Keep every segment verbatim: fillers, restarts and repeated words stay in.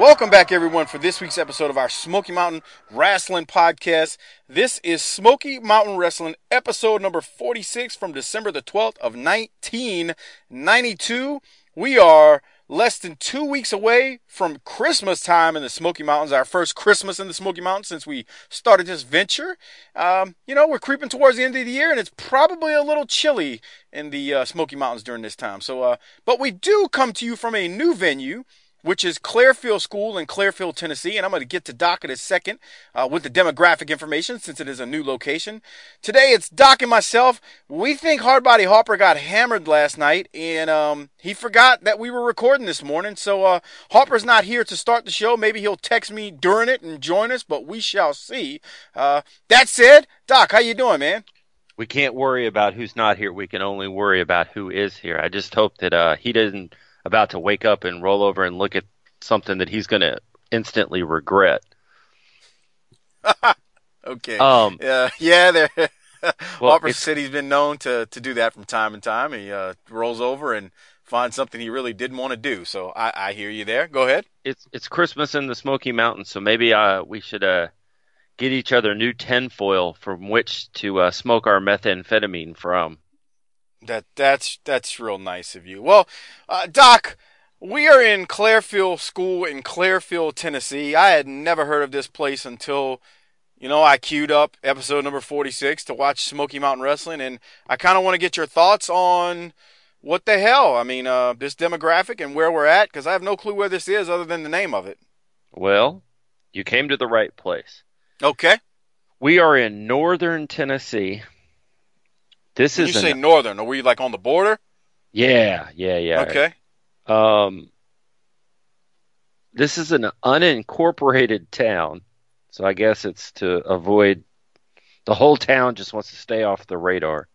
Welcome back, everyone, for this week's episode of our Smoky Mountain Wrestling Podcast. This is Smoky Mountain Wrestling, episode number forty-six from December the twelfth of nineteen ninety-two. We are less than two weeks away from Christmas time in the Smoky Mountains, our first Christmas in the Smoky Mountains since we started this venture. Um, you know, we're creeping towards the end of the year, and it's probably a little chilly in the uh, Smoky Mountains during this time. So, uh, but we do come to you from a new venue, which is Clarefield School in Clarefield, Tennessee. And I'm going to get to Doc in a second uh, with the demographic information since it is a new location. Today, it's Doc and myself. We think Hardbody Harper got hammered last night, and um, he forgot that we were recording this morning. So uh, Harper's not here to start the show. Maybe he'll text me during it and join us, but we shall see. Uh, that said, Doc, how you doing, man? We can't worry about who's not here. We can only worry about who is here. I just hope that uh, he doesn't about to wake up and roll over and look at something that he's going to instantly regret. Okay. Um, uh, yeah, there. well, Harper said he's been known to, to do that from time to time. He uh, rolls over and finds something he really didn't want to do. So I, I hear you there. Go ahead. It's it's Christmas in the Smoky Mountains, so maybe uh, we should uh, get each other new tinfoil from which to uh, smoke our methamphetamine from. That that's that's real nice of you. Well, uh, Doc, we are in Clarefield School in Clarefield, Tennessee. I had never heard of this place until, you know, I queued up episode number forty-six to watch Smoky Mountain Wrestling, and I kind of want to get your thoughts on what the hell. I mean, uh, this demographic and where we're at, because I have no clue where this is other than the name of it. Well, you came to the right place. Okay. We are in northern Tennessee. This When is you say an, northern, are we like on the border? Yeah, yeah, yeah. Okay. Um, this is an unincorporated town, so I guess it's to avoid the whole town just wants to stay off the radar.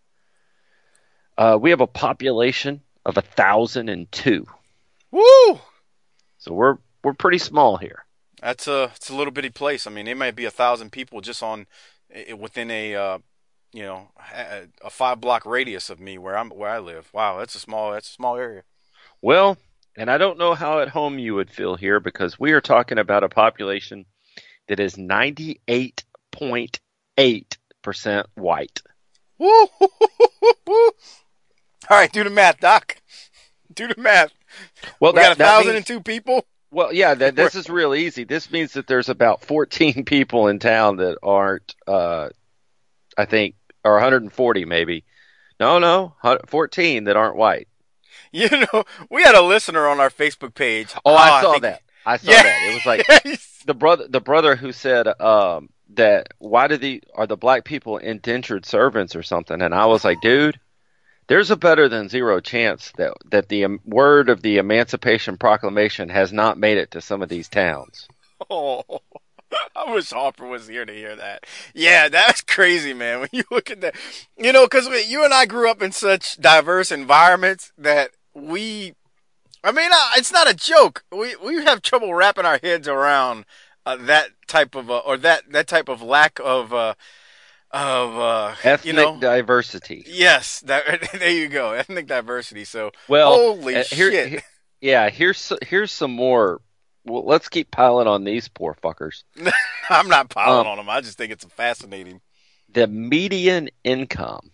Uh, we have a population of a thousand and two. Woo! So we're we're pretty small here. That's a it's a little bitty place. I mean, it might be a thousand people just on within a. Uh, you know, a five block radius of me where I'm where I live. Wow, that's a small that's a small area. Well, and I don't know how at home you would feel here because we are talking about a population that is ninety-eight point eight percent white. Woo! All right, do the math, Doc. Do the math. Well, we that, got a thousand and two people. Well, yeah, that, this is real easy. This means that there's about fourteen people in town that aren't, uh, I think, or one hundred forty maybe. No, no, fourteen that aren't white. You know, we had a listener on our Facebook page. Oh, oh I saw I think, that. I saw yeah. that. It was like Yes. the brother, the brother who said um, that why do the are the black people indentured servants or something? And I was like, dude, there's a better than zero chance that that the um, word of the Emancipation Proclamation has not made it to some of these towns. Oh. I wish Harper was here to hear that. Yeah, that's crazy, man. When you look at that, you know, because you and I grew up in such diverse environments that we, I mean, uh, it's not a joke. We we have trouble wrapping our heads around uh, that type of, uh, or that, that type of lack of, uh, of uh, ethnic you know, diversity. Yes, that there you go, ethnic diversity. So, well, holy uh, here, shit. Here, yeah, here's here's some more. Well, let's keep piling on these poor fuckers. I'm not piling um, on them. I just think it's fascinating. The median income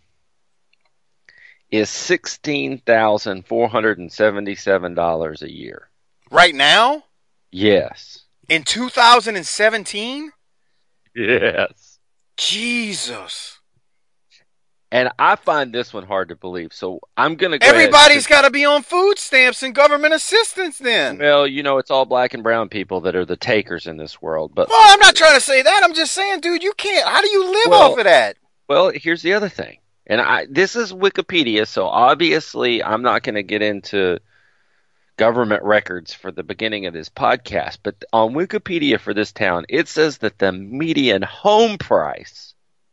is sixteen thousand four hundred and seventy-seven dollars a year. Right now? Yes. In two thousand seventeen? Yes. Jesus. And I find this one hard to believe, so I'm going to go Everybody's got to be on food stamps and government assistance then. Well, you know, it's all black and brown people that are the takers in this world. But well, I'm not trying to say that. I'm just saying, dude, you can't. How do you live well, off of that? Well, here's the other thing. And I this is Wikipedia, so obviously I'm not going to get into government records for the beginning of this podcast. But on Wikipedia for this town, it says that the median home price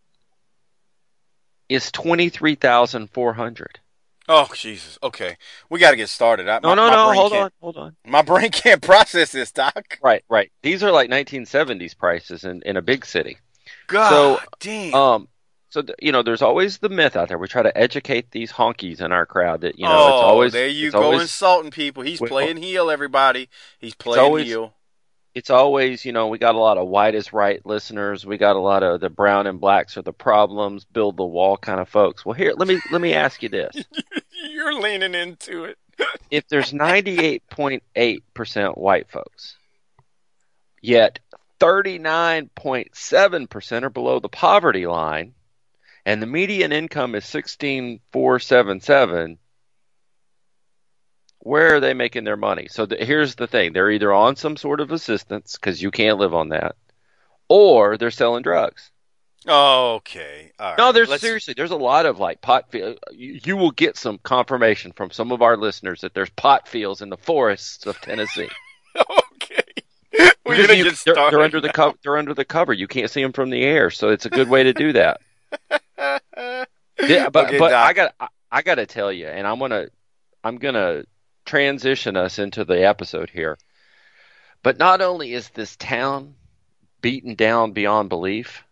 is twenty-three thousand four hundred dollars. Oh, Jesus. Okay. We got to get started. I, no, my, no, my no. Hold can't, on. Hold on. My brain can't process this, Doc. Right, right. These are like nineteen seventies prices in, in a big city. God so, damn. Um, so, th- you know, there's always the myth out there. We try to educate these honkies in our crowd that, you know, oh, it's always. there you it's go always, insulting people. He's well, playing heel, everybody. He's playing always, heel. it's always, you know, we got a lot of white is right listeners. We got a lot of the brown and blacks are the problems, build the wall kind of folks. Well, here, let me let me ask you this. You're leaning into it. If there's ninety-eight point eight percent white folks, yet thirty-nine point seven percent are below the poverty line, and the median income is sixteen thousand four hundred seventy-seven, where are they making their money? So the, here's the thing. They're either on some sort of assistance, because you can't live on that, or they're selling drugs. Okay. All right. No, there's Let's... seriously, there's a lot of like pot field. You, you will get some confirmation from some of our listeners that there's pot fields in the forests of Tennessee. Okay. We're gonna you, get they're, started they're under the cover. They're under the cover. You can't see them from the air, so it's a good way to do that. yeah, but okay, but Doc. I got I, I got to tell you, and I'm gonna I'm gonna transition us into the episode here. But not only is this town beaten down beyond belief,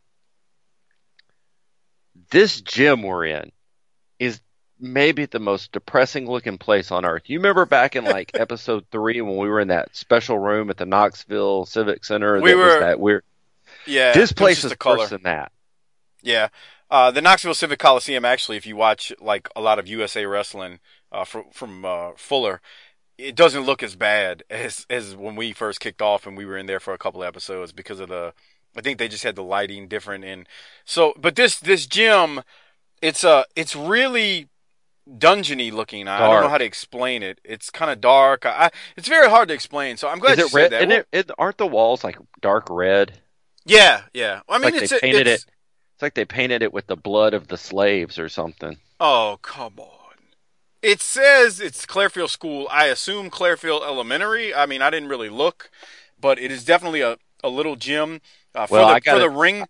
this gym we're in is maybe the most depressing looking place on earth. You remember back in like episode three when we were in that special room at the Knoxville Civic Center? We that were was that weird. Yeah. This place is is worse than that. Yeah. Uh, the Knoxville Civic Coliseum, actually, if you watch like a lot of U S A Wrestling uh, from, from uh, Fuller, it doesn't look as bad as, as when we first kicked off and we were in there for a couple of episodes because of the, I think they just had the lighting different. And so, but this, this gym, it's uh, it's really dungeony looking. I, I don't know how to explain it. It's kind of dark. I, I, it's very hard to explain. So I'm glad is you it said red? that. And Well, it, it, aren't the walls like dark red? yeah, yeah. I mean, Like it's, they painted it's, it. It's like they painted it with the blood of the slaves or something. Oh, come on. It says it's Clairfield School. I assume Clairfield Elementary. I mean, I didn't really look, but it is definitely a, a little gym. Uh, for, Well, the, I gotta- for the ring.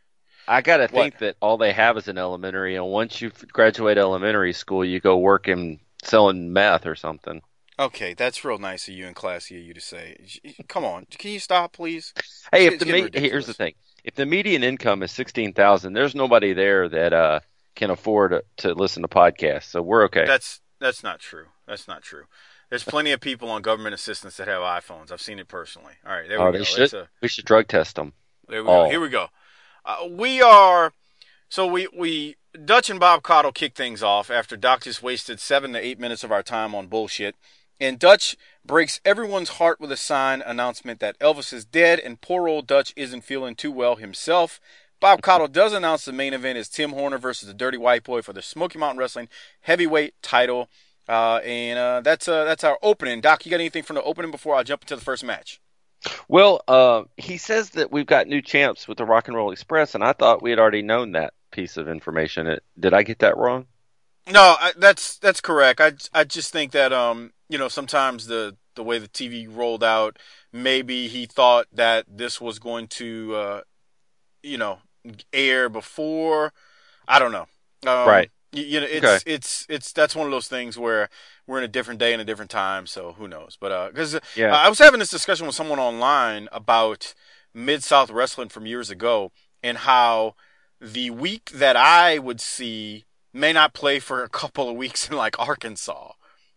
I gotta What? think that all they have is an elementary, and once you graduate elementary school, you go work in selling meth or something. Okay, that's real nice of you and classy of you to say. Come on. Can you stop, please? Hey, It's if the getting me- ridiculous. here's the thing: if the median income is sixteen thousand, there's nobody there that uh, can afford to, to listen to podcasts, so we're okay. That's that's not true. That's not true. There's plenty of people on government assistance that have iPhones. I've seen it personally. All right, there we oh, go. they should. That's a- We should drug test them. There we go. Oh. Here we go. Uh, we are so we we Dutch and Bob Cottle kicked things off after Doc just wasted seven to eight minutes of our time on bullshit, and Dutch breaks everyone's heart with a sign announcement that Elvis is dead and poor old Dutch isn't feeling too well himself. Bob Cottle does announce the main event is Tim Horner versus the Dirty White Boy for the Smoky Mountain Wrestling heavyweight title, uh, and uh, that's uh, that's our opening. Doc, you got anything from the opening before I jump into the first match? Well, uh, he says that we've got new champs with the Rock and Roll Express, and I thought we had already known that piece of information. It, did I get that wrong? No, I, that's that's correct. I, I just think that um you know sometimes the the way the T V rolled out, maybe he thought that this was going to uh you know air before. I don't know. Um, Right. You, you know, it's Okay. it's it's that's one of those things where we're in a different day and a different time, so who knows? But uh, because Yeah. I was having this discussion with someone online about Mid South Wrestling from years ago and how the week that I would see may not play for a couple of weeks in like Arkansas.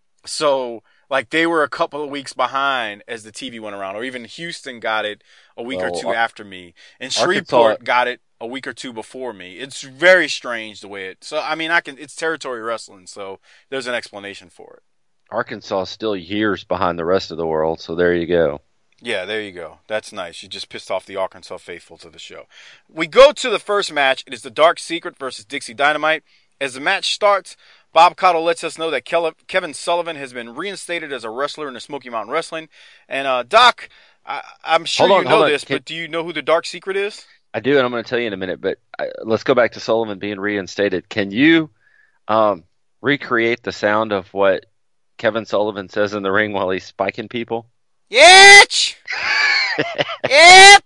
So like they were a couple of weeks behind as the T V went around, or even Houston got it a week or Well, two Ar- after me, and Arkansas- Shreveport got it a week or two before me. It's very strange the way it. So I mean, I can. It's territory wrestling, so there's an explanation for it. Arkansas is still years behind the rest of the world, so there you go. Yeah, there you go. That's nice. You just pissed off the Arkansas faithful to the show. We go to the first match. It is the Dark Secret versus Dixie Dynamite. As the match starts, Bob Cottle lets us know that Kel- Kevin Sullivan has been reinstated as a wrestler in the Smoky Mountain Wrestling. And uh, Doc, I- I'm sure Hold on, you know hold on. this, Can- but do you know who the Dark Secret is? I do, and I'm going to tell you in a minute, but uh, let's go back to Sullivan being reinstated. Can you um, recreate the sound of what Kevin Sullivan says in the ring while he's spiking people? Yitch! Yep!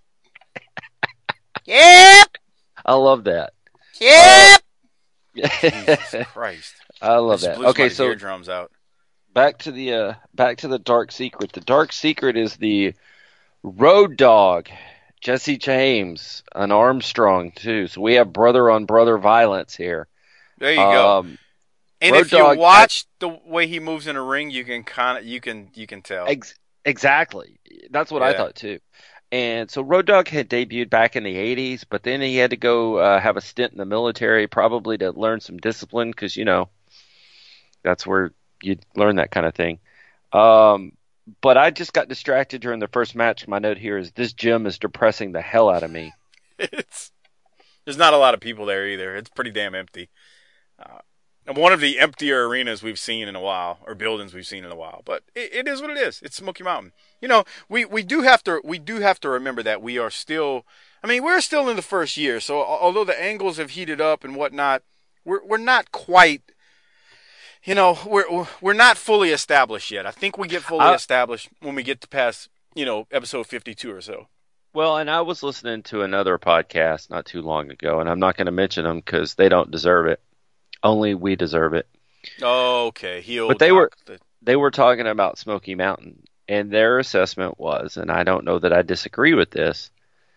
Yep! I love that. Yep! Jesus Christ. I love Just that. blew Okay, somebody's so eardrums out. back to the uh, back to the Dark Secret. The Dark Secret is the Road Dog, Jesse James, an Armstrong too. So we have brother on brother violence here. There you go. Um, And Road if you Dogg- watch the way he moves in a ring, you can kind of you can you can tell. ex- Exactly. That's what Yeah. I thought too. And so Road Dogg had debuted back in the eighties, but then he had to go uh, have a stint in the military, probably to learn some discipline, because, you know, that's where you learn that kind of thing. Um, but I just got distracted during the first match. My note here is this gym is depressing the hell out of me. It's there's not a lot of people there either. It's pretty damn empty. Uh, one of the emptier arenas we've seen in a while, or buildings we've seen in a while. But it, it is what it is. It's Smoky Mountain. You know, we, we do have to we do have to remember that we are still. I mean, we're still in the first year. So although the angles have heated up and whatnot, we're we're not quite. You know, we're we're not fully established yet. I think we get fully I, established when we get to past, you know, episode fifty-two or so. Well, and I was listening to another podcast not too long ago, and I'm not going to mention them because they don't deserve it. Only we deserve it. Oh, okay. Heel but they doc, were the... they were talking about Smoky Mountain, and their assessment was, and I don't know that I disagree with this,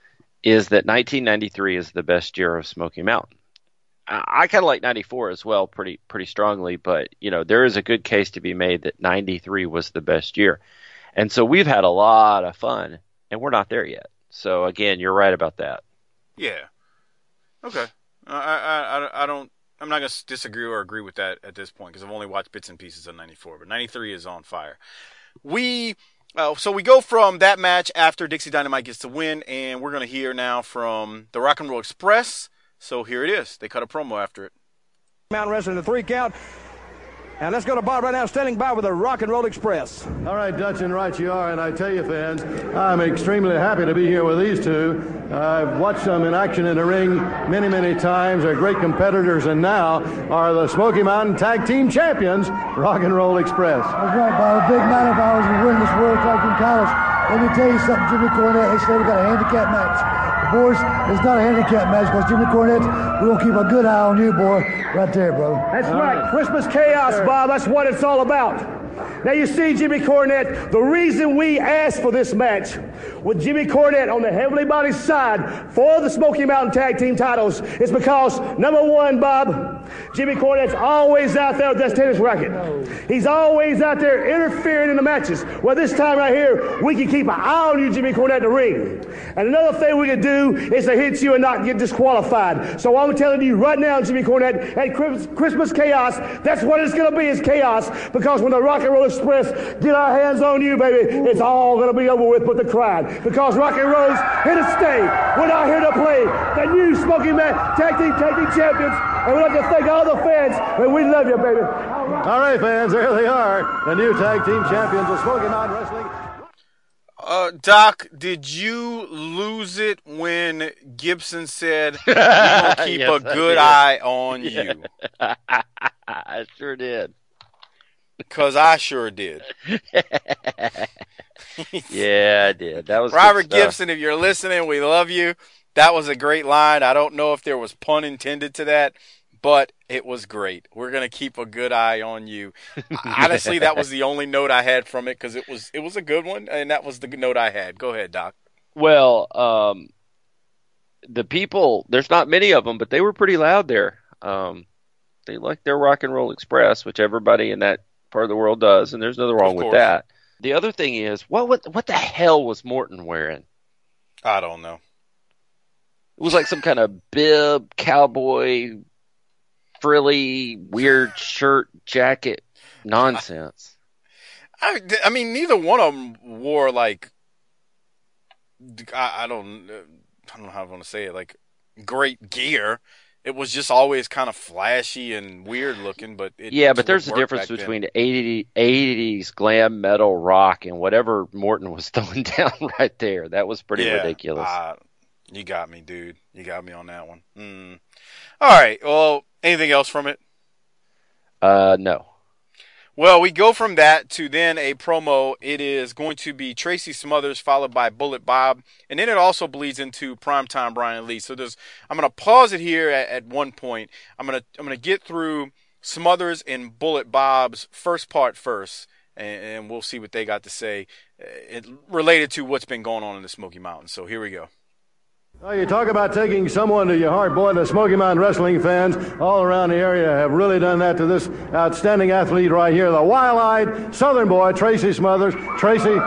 is that nineteen ninety-three is the best year of Smoky Mountain. I, I kind of like ninety-four as well, pretty pretty strongly, but you know there is a good case to be made that ninety-three was the best year, and so we've had a lot of fun, and we're not there yet. So again, you're right about that. Yeah. Okay. I I I, I don't. I'm not going to disagree or agree with that at this point because I've only watched bits and pieces of ninety-four, but ninety-three is on fire. We, uh, so we go from that match after Dixie Dynamite gets the win, and we're going to hear now from the Rock and Roll Express. So here it is. They cut a promo after it. Mountain Wrestling, the three count. And let's go to Bob right now, standing by with the Rock and Roll Express. All right, Dutch, and right you are. And I tell you, fans, I'm extremely happy to be here with these two. Uh, I've watched them in action in the ring many, many times. They're great competitors, and now are the Smoky Mountain Tag Team Champions, Rock and Roll Express. That's right, Bob. A big night of ours to win this World Tag Team titles. Let me tell you something, Jimmy Cornette. They say we got a handicap match. Boys, it's not a handicap match because Jimmy Cornette, we're going to keep a good eye on you, boy, right there, brother. That's right. Christmas chaos, Bob. That's what it's all about. Now, you see, Jimmy Cornette, the reason we asked for this match with Jimmy Cornette on the Heavenly Bodies side for the Smoky Mountain Tag Team titles is because, number one, Bob, Jimmy Cornette's always out there with that tennis racket. He's always out there interfering in the matches. Well, this time right here, we can keep an eye on you, Jimmy Cornette, in the ring. And another thing we can do is to hit you and not get disqualified. So I'm telling you right now, Jimmy Cornette, at Christmas Chaos, that's what it's going to be, is chaos, because when the Rock and Roll Express get our hands on you, baby, it's all going to be over with but the crowd. Because Rock and Roll's here to stay. We're not here to play. The new Smoky Mountain Tag Team Tag Team Champions. And we'd like to thank all the fans. And we love you, baby. All right, fans, there they are. The new Tag Team Champions of Smoky Mountain Wrestling. Uh, Doc, did you lose it when Gibson said, "We're gonna keep Yes, a good eye on Yeah. you"? I sure did. Because I sure did. Yeah, I did. That was Robert good stuff. Gibson, if you're listening, we love you. That was a great line. I don't know if there was pun intended to that, but it was great. We're gonna keep a good eye on you. Honestly, that was the only note I had from it because it was it was a good one, and that was the note I had. Go ahead, Doc. Well, um, the people, there's not many of them, but they were pretty loud there. Um, they like their Rock and Roll Express, which everybody in that part of the world does, and there's nothing wrong with that. The other thing is, what what what the hell was Morton wearing? I don't know. It was like some kind of bib, cowboy, frilly, weird shirt, jacket nonsense. I, I mean, neither one of them wore like I, I don't I don't know how I want to say it, like great gear. It was just always kind of flashy and weird looking, but it yeah, but there's a worked difference back between then. eighty, eighties glam metal rock and whatever Morton was throwing down right there. That was pretty yeah, ridiculous. Uh, you got me, dude. You got me on that one. Mm. All right. Well, anything else from it? Uh, no. Well, we go from that to then a promo. It is going to be Tracy Smothers followed by Bullet Bob, and then it also bleeds into Primetime Brian Lee. So there's, I'm going to pause it here at, at one point. I'm going to I'm going to get through Smothers and Bullet Bob's first part first, and, and we'll see what they got to say uh, it, related to what's been going on in the Smoky Mountains. So here we go. Oh, you talk about taking someone to your heart, boy. The Smoky Mountain Wrestling fans all around the area have really done that to this outstanding athlete right here, the wild-eyed Southern boy, Tracy Smothers. Tracy,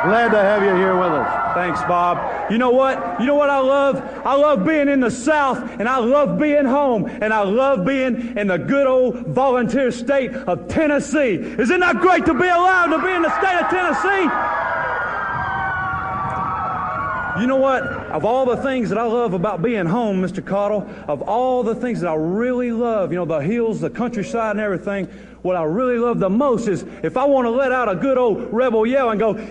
Glad to have you here with us. Thanks, Bob. You know what? You know what I love? I love being in the South, and I love being home, and I love being in the good old volunteer state of Tennessee. Isn't that great to be alive, to be in the state of Tennessee? You know what? Of all the things that I love about being home, Mister Cottle, of all the things that I really love, you know, the hills, the countryside and everything, what I really love the most is if I want to let out a good old rebel yell and go,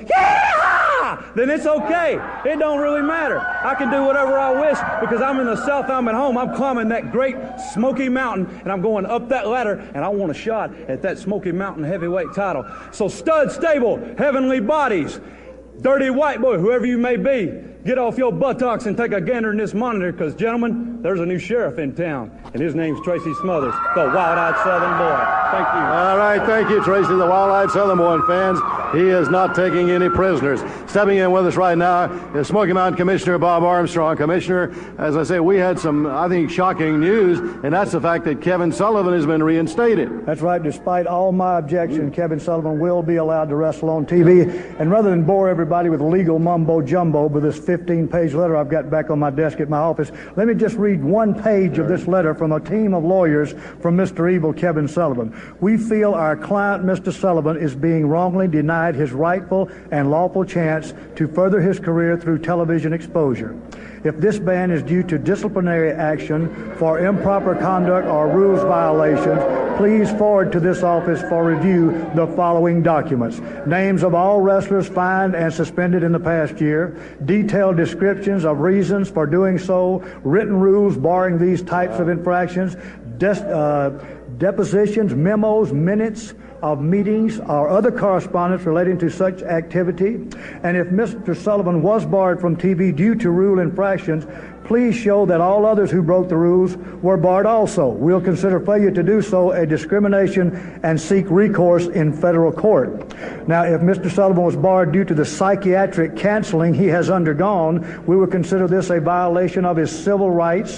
yeah, then it's okay. It don't really matter. I can do whatever I wish because I'm in the South, I'm at home. I'm climbing that great Smoky Mountain and I'm going up that ladder and I want a shot at that Smoky Mountain heavyweight title. So Stud Stable, Heavenly Bodies, Dirty White Boy, whoever you may be, get off your buttocks and take a gander in this monitor because, gentlemen, there's a new sheriff in town, and his name's Tracy Smothers, the wild-eyed Southern boy. Thank you. All right, thank you, Tracy, the wild-eyed Southern boy. And fans, he is not taking any prisoners. Stepping in with us right now is Smoky Mountain Commissioner Bob Armstrong. Commissioner, as I say, we had some, I think, shocking news, and that's the fact that Kevin Sullivan has been reinstated. That's right. Despite all my objection, Kevin Sullivan will be allowed to wrestle on T V. And rather than bore everybody with legal mumbo-jumbo with this fifteen-page letter I've got back on my desk at my office, let me just read one page of this letter from a team of lawyers from Mister Evil Kevin Sullivan. We feel our client, Mister Sullivan, is being wrongly denied his rightful and lawful chance to further his career through television exposure. If this ban is due to disciplinary action for improper conduct or rules violations, please forward to this office for review the following documents: names of all wrestlers fined and suspended in the past year, detailed descriptions of reasons for doing so, written rules barring these types of infractions, des- uh, depositions, memos, minutes of meetings or other correspondence relating to such activity. And if Mister Sullivan was barred from T V due to rule infractions, please show that all others who broke the rules were barred also. We'll consider failure to do so a discrimination and seek recourse in federal court. Now, if Mister Sullivan was barred due to the psychiatric counseling he has undergone, we will consider this a violation of his civil rights,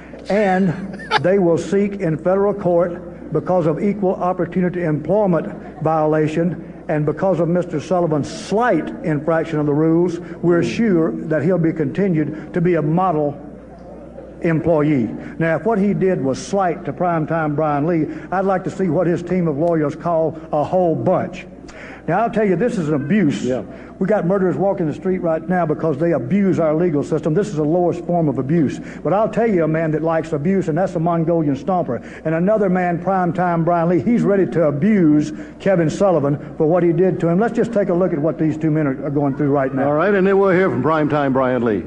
and they will seek in federal court because of equal opportunity employment violation, and because of Mister Sullivan's slight infraction of the rules, we're sure that he'll be continued to be a model employee. Now, if what he did was slight to primetime Brian Lee, I'd like to see what his team of lawyers call a whole bunch. Now, I'll tell you, this is an abuse. Yeah. We got murderers walking the street right now because they abuse our legal system. This is the lowest form of abuse. But I'll tell you a man that likes abuse, and that's a Mongolian stomper. And another man, primetime Brian Lee, he's ready to abuse Kevin Sullivan for what he did to him. Let's just take a look at what these two men are, are going through right now. All right, and then we'll hear from primetime Brian Lee.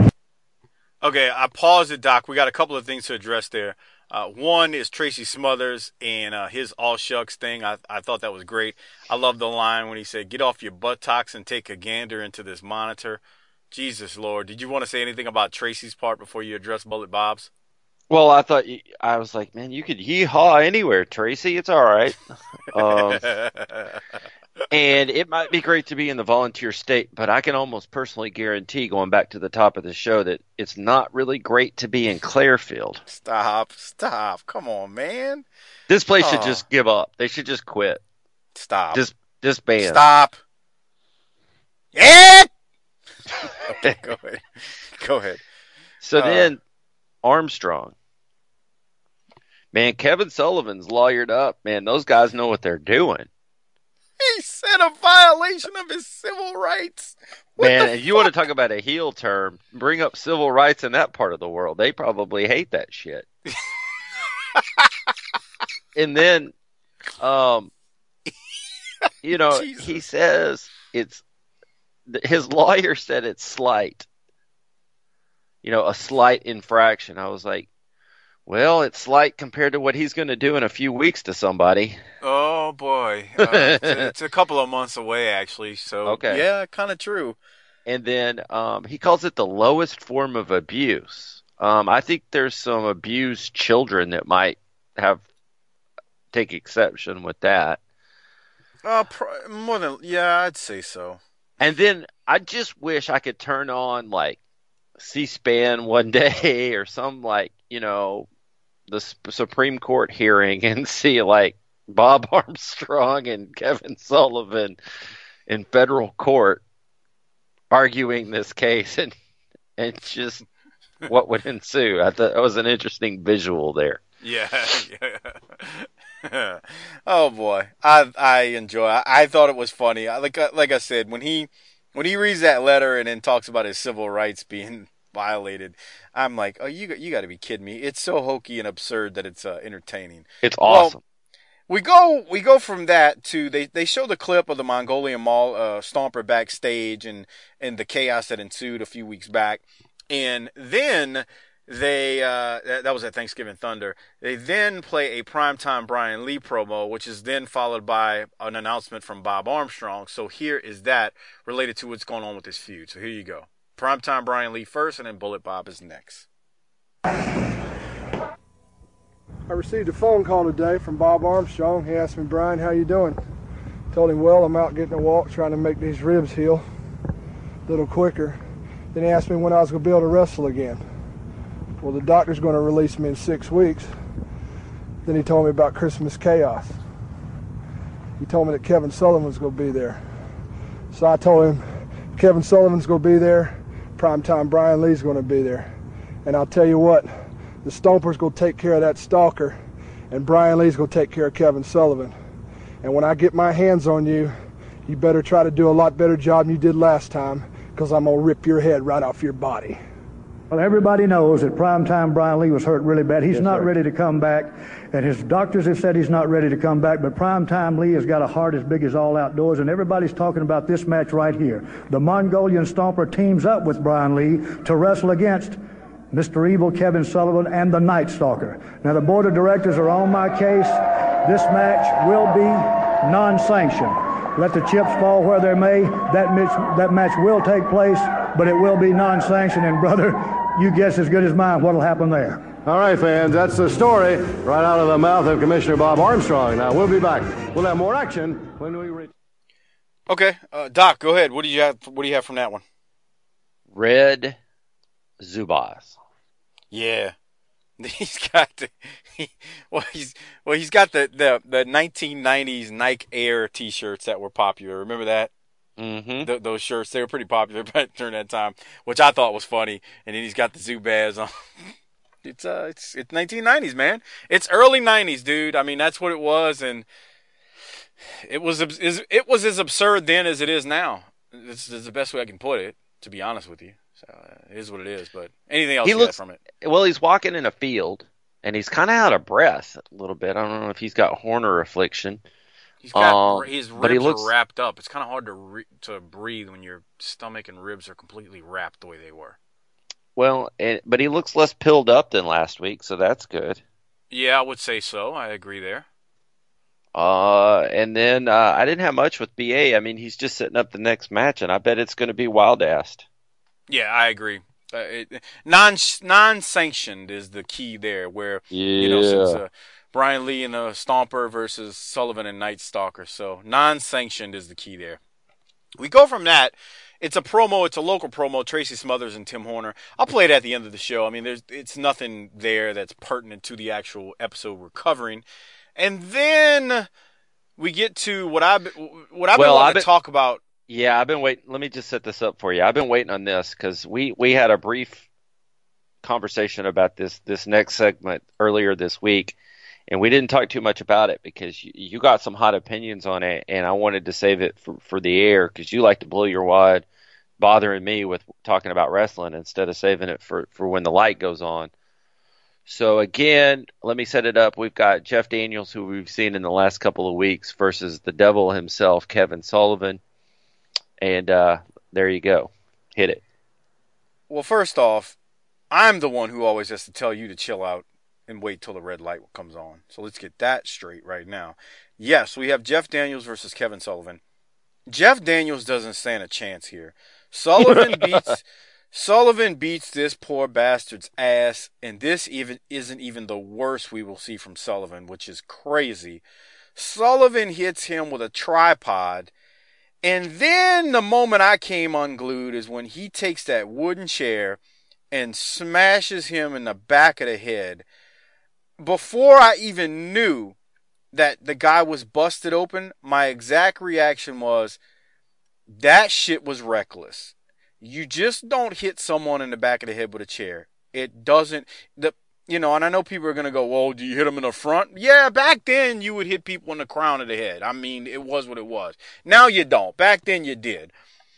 Okay, I paused it, Doc. We got a couple of things to address there. Uh, one is Tracy Smothers and uh, his all shucks thing. I, I thought that was great. I love the line when he said, "Get off your buttocks and take a gander into this monitor." Jesus Lord, did you want to say anything about Tracy's part before you address Bullet Bob's? Well, I thought you, I was like, man, you could yeehaw anywhere, Tracy. It's all right. um, and it might be great to be in the volunteer state, but I can almost personally guarantee, going back to the top of the show, that it's not really great to be in Clearfield. Stop, stop. Come on, man. This place oh. should just give up. They should just quit. Stop. Just disband. Stop. Yeah. Okay, go ahead. Go ahead. So uh, then, Armstrong. Man, Kevin Sullivan's lawyered up. Man, those guys know what they're doing. He said a violation of his civil rights. What Man, if you want to talk about a heel term, bring up civil rights in that part of the world. They probably hate that shit. And then, um, you know, Jesus. he says it's, his lawyer said it's slight. You know, a slight infraction. I was like, well, it's slight compared to what he's going to do in a few weeks to somebody. Oh, boy. Uh, it's, a, it's a couple of months away, actually. So, Okay. yeah, kind of true. And then um, he calls it the lowest form of abuse. Um, I think there's some abused children that might have take exception with that. Uh, pr- more than, yeah, I'd say so. And then I just wish I could turn on like C-SPAN one day or some like, you know, the Supreme Court hearing and see like Bob Armstrong and Kevin Sullivan in federal court arguing this case and and just what would ensue. I thought that was an interesting visual there. Yeah, yeah. Oh boy, I I enjoy. I, I thought it was funny. I, like like I said, when he when he reads that letter and then talks about his civil rights being violated, I'm like, oh, you you got to be kidding me! It's so hokey and absurd that it's uh, entertaining. It's awesome. Well, we go we go from that to they, they show the clip of the Mongolian Mall uh, Stomper backstage and and the chaos that ensued a few weeks back, and then. They uh, that was at Thanksgiving Thunder. They then play a primetime Brian Lee promo, which is then followed by an announcement from Bob Armstrong. So here is that related to what's going on with this feud. So here you go. Primetime Brian Lee first, and then Bullet Bob is next. I received a phone call today from Bob Armstrong. He asked me, Brian, how you doing? Told him, well, I'm out getting a walk, trying to make these ribs heal a little quicker. Then he asked me when I was going to be able to wrestle again. Well, the doctor's going to release me in six weeks. Then he told me about Christmas Chaos. He told me that Kevin Sullivan was going to be there. So I told him, Kevin Sullivan's going to be there. Primetime Brian Lee's going to be there. And I'll tell you what, the Stomper's going to take care of that stalker, and Brian Lee's going to take care of Kevin Sullivan. And when I get my hands on you, you better try to do a lot better job than you did last time, because I'm going to rip your head right off your body. Well, everybody knows that primetime Brian Lee was hurt really bad. He's Yes, not sir. ready to come back, and his doctors have said he's not ready to come back, but primetime Lee has got a heart as big as All Outdoors, and everybody's talking about this match right here. The Mongolian Stomper teams up with Brian Lee to wrestle against Mister Evil, Kevin Sullivan, and the Night Stalker. Now, the board of directors are on my case. This match will be non-sanctioned. Let the chips fall where they may. That match, that match will take place, but it will be non-sanctioned. And, brother, you guess as good as mine what'll happen there. All right, fans, that's the story right out of the mouth of Commissioner Bob Armstrong. Now, we'll be back. We'll have more action when we reach. Okay, uh, Doc, go ahead. What do you have? What do you have from that one? Red Zubaz. Yeah, he's got the he, well, he's well, he's got the, the the nineteen nineties Nike Air T-shirts that were popular. Remember that? Mm-hmm. Th- those shirts, they were pretty popular during that time, which I thought was funny. And then he's got the Zubaz on. It's uh, it's it's nineteen nineties, man. It's early nineties, dude. I mean, that's what it was, and it was it was as absurd then as it is now. This is the best way I can put it, to be honest with you. So uh, it is what it is. But anything else He you looks got from it? well. He's walking in a field, and he's kind of out of breath a little bit. I don't know if he's got Horner affliction. He's got Um, his ribs but he looks- are wrapped up. It's kind of hard to re- to breathe when your stomach and ribs are completely wrapped the way they were. Well, and, but he looks less pilled up than last week, so that's good. Yeah, I would say so. I agree there. Uh, and then uh, I didn't have much with B A. I mean, he's just setting up the next match, and I bet it's going to be wild-assed. Yeah, I agree. Uh, it, non non sanctioned is the key there. Where Yeah. you know since uh, Brian Lee and the Stomper versus Sullivan and Night Stalker, so non sanctioned is the key there. We go from that. It's a promo. It's a local promo. Tracy Smothers and Tim Horner. I'll play it at the end of the show. I mean, there's it's nothing there that's pertinent to the actual episode we're covering. And then we get to what I've what I've been Well, wanting I've been- to talk about. Yeah, I've been waiting. Let me just set this up for you. I've been waiting on this because we, we had a brief conversation about this this next segment earlier this week, and we didn't talk too much about it because you, you got some hot opinions on it, and I wanted to save it for, for the air because you like to blow your wad, bothering me with talking about wrestling instead of saving it for, for when the light goes on. So again, let me set it up. We've got Jeff Daniels, who we've seen in the last couple of weeks, versus the devil himself, Kevin Sullivan. And uh, there you go. Hit it. Well, first off, I'm the one who always has to tell you to chill out and wait till the red light comes on. So let's get that straight right now. Yes, we have Jeff Daniels versus Kevin Sullivan. Jeff Daniels doesn't stand a chance here. Sullivan beats Sullivan beats this poor bastard's ass, and this even isn't even the worst we will see from Sullivan, which is crazy. Sullivan hits him with a tripod. And then the moment I came unglued is when he takes that wooden chair and smashes him in the back of the head. Before I even knew that the guy was busted open, my exact reaction was, that shit was reckless. You just don't hit someone in the back of the head with a chair. It doesn't, the you know, and I know people are going to go, well, do you hit them in the front? Yeah, back then you would hit people in the crown of the head. I mean, it was what it was. Now you don't. Back then you did.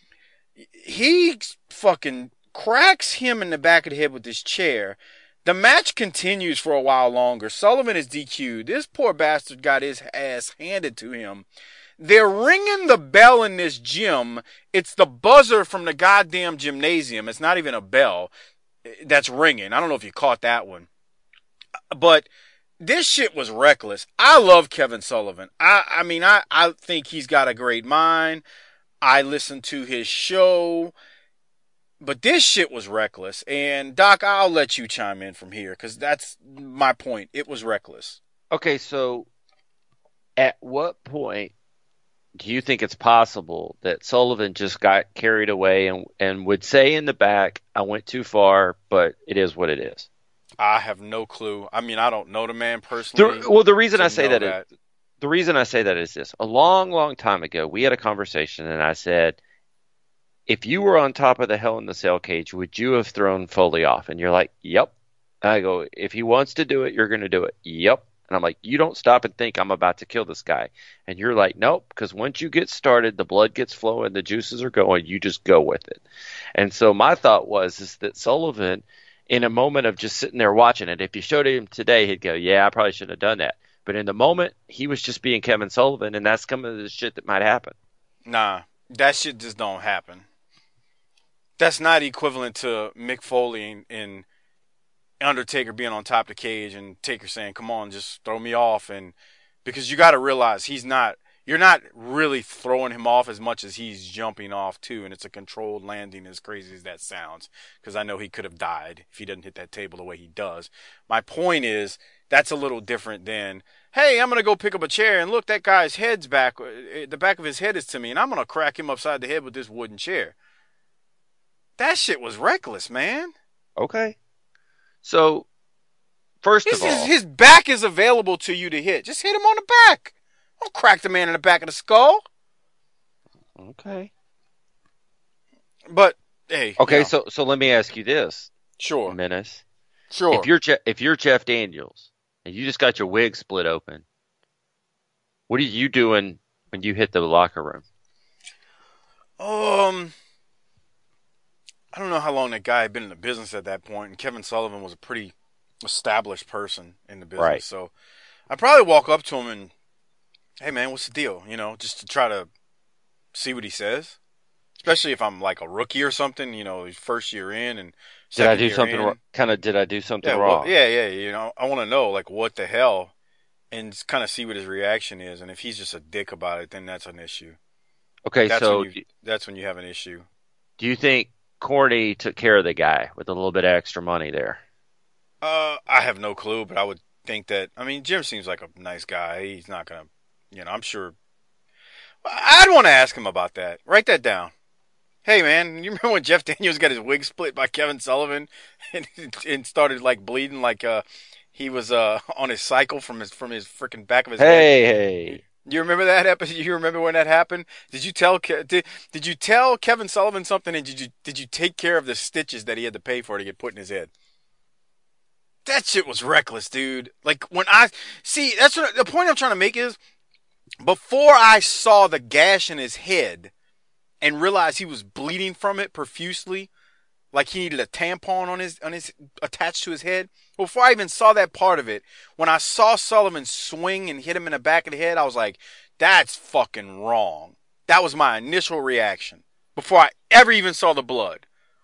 He fucking cracks him in the back of the head with this chair. The match continues for a while longer. Sullivan is D Q'd. This poor bastard got his ass handed to him. They're ringing the bell in this gym. It's the buzzer from the goddamn gymnasium. It's not even a bell that's ringing. I don't know if you caught that one. But this shit was reckless. I love Kevin Sullivan. I, I mean, I, I think he's got a great mind. I listen to his show. But this shit was reckless. And, Doc, I'll let you chime in from here because that's my point. It was reckless. Okay, so at what point do you think it's possible that Sullivan just got carried away and, and would say in the back, I went too far, but it is what it is? I have no clue. I mean, I don't know the man personally. The, well, the reason I say that, that. Is, the reason I say that is this. A long, long time ago, we had a conversation, and I said, if you were on top of the Hell in the Cell cage, would you have thrown Foley off? And you're like, yep. I go, if he wants to do it, you're going to do it. Yep. And I'm like, you don't stop and think I'm about to kill this guy. And you're like, nope, because once you get started, the blood gets flowing, the juices are going, you just go with it. And so my thought was is that Sullivan, in a moment of just sitting there watching it, if you showed him today, he'd go, yeah, I probably shouldn't have done that. But in the moment, he was just being Kevin Sullivan, and that's some of the shit that might happen. Nah, that shit just don't happen. That's not equivalent to Mick Foley and, and Undertaker being on top of the cage and Taker saying, come on, just throw me off. And because you got to realize he's not, you're not really throwing him off as much as he's jumping off too. And it's a controlled landing, as crazy as that sounds, because I know he could have died if he didn't hit that table the way he does. My point is that's a little different than, hey, I'm going to go pick up a chair and look, that guy's head's back. The back of his head is to me and I'm going to crack him upside the head with this wooden chair. That shit was reckless, man. Okay. So, first his, of all, his, his back is available to you to hit. Just hit him on the back. Don't crack the man in the back of the skull. Okay. But hey. Okay, you know. so so let me ask you this. Sure. Menace. Sure. If you're Je- if you're Jeff Daniels and you just got your wig split open, what are you doing when you hit the locker room? Um. I don't know how long that guy had been in the business at that point, and Kevin Sullivan was a pretty established person in the business. Right. So I'd probably walk up to him and, hey, man, what's the deal? You know, just to try to see what he says. Especially if I'm like a rookie or something, you know, first year in and did I second do year something in. wrong? Kind of did I do something Yeah, wrong? well, yeah, yeah. You know, I want to know, like, what the hell, and kind of see what his reaction is. And if he's just a dick about it, then that's an issue. Okay, that's so when you, that's when you have an issue. Do you think Corny took care of the guy with a little bit of extra money there? Uh, I have no clue, but I would think that, I mean, Jim seems like a nice guy. He's not going to, you know, I'm sure. I'd want to ask him about that. Write that down. Hey, man, you remember when Jeff Daniels got his wig split by Kevin Sullivan and, and started, like, bleeding like uh, he was uh, on his cycle from his from his freaking back of his hey, head? Hey, hey. You remember that episode? You remember when that happened? Did you tell did, did you tell Kevin Sullivan something, and did you did you take care of the stitches that he had to pay for to get put in his head? That shit was reckless, dude. Like, when I see, that's what the point I'm trying to make is, before I saw the gash in his head and realized he was bleeding from it profusely, like he needed a tampon on his on his attached to his head. Before I even saw that part of it, when I saw Sullivan swing and hit him in the back of the head, I was like, that's fucking wrong. That was my initial reaction before I ever even saw the blood.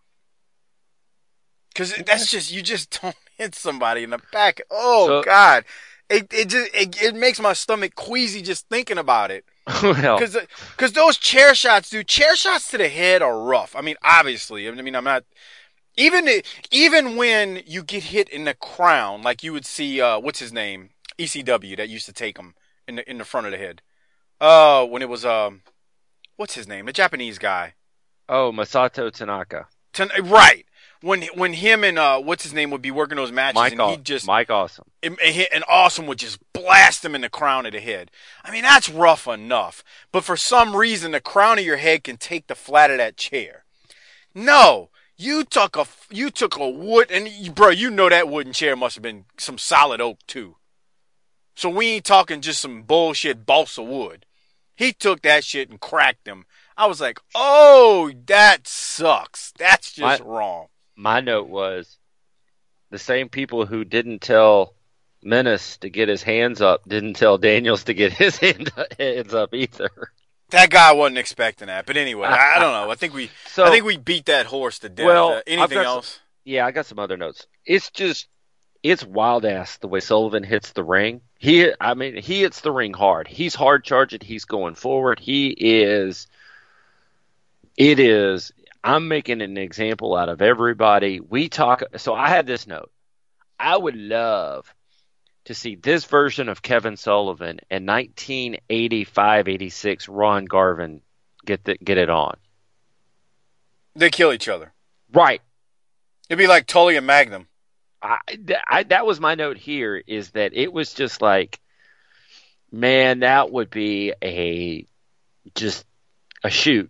Because that's just, you just don't hit somebody in the back. Oh, so, God. It it just it, it makes my stomach queasy just thinking about it. Because well. those chair shots, dude, chair shots to the head are rough. I mean, obviously. I mean, I'm not... Even even when you get hit in the crown, like you would see, uh, what's his name? E C W that used to take him in the in the front of the head. Uh, when it was, um, what's his name? The Japanese guy. Oh, Masato Tanaka. Tan- right. When when him and, uh, what's his name would be working those matches. Mike, and he'd just, Mike Awesome. And, and Awesome would just blast him in the crown of the head. I mean, that's rough enough. But for some reason, the crown of your head can take the flat of that chair. No, you took a you took a wood, and you, bro, you know that wooden chair must have been some solid oak too. So we ain't talking just some bullshit balsa wood. He took that shit and cracked him. I was like, oh, that sucks. That's just my, wrong. My note was the same people who didn't tell Menace to get his hands up didn't tell Daniels to get his hand, hands up either. That guy wasn't expecting that. But anyway, I, I don't know. I think we so, I think we beat that horse to death. Well, uh, anything else? Some, yeah, I got some other notes. It's just it's wild ass the way Sullivan hits the ring. He, I mean, he hits the ring hard. He's hard charging. He's going forward. He is. It is. I'm making an example out of everybody. We talk. So I had this note. I would love to see this version of Kevin Sullivan and nineteen eighty-five eighty-six Ron Garvin get the, get it on. They kill each other. Right. It'd be like Tully and Magnum. I, I, that was my note here, is that it was just like, man, that would be a just a shoot.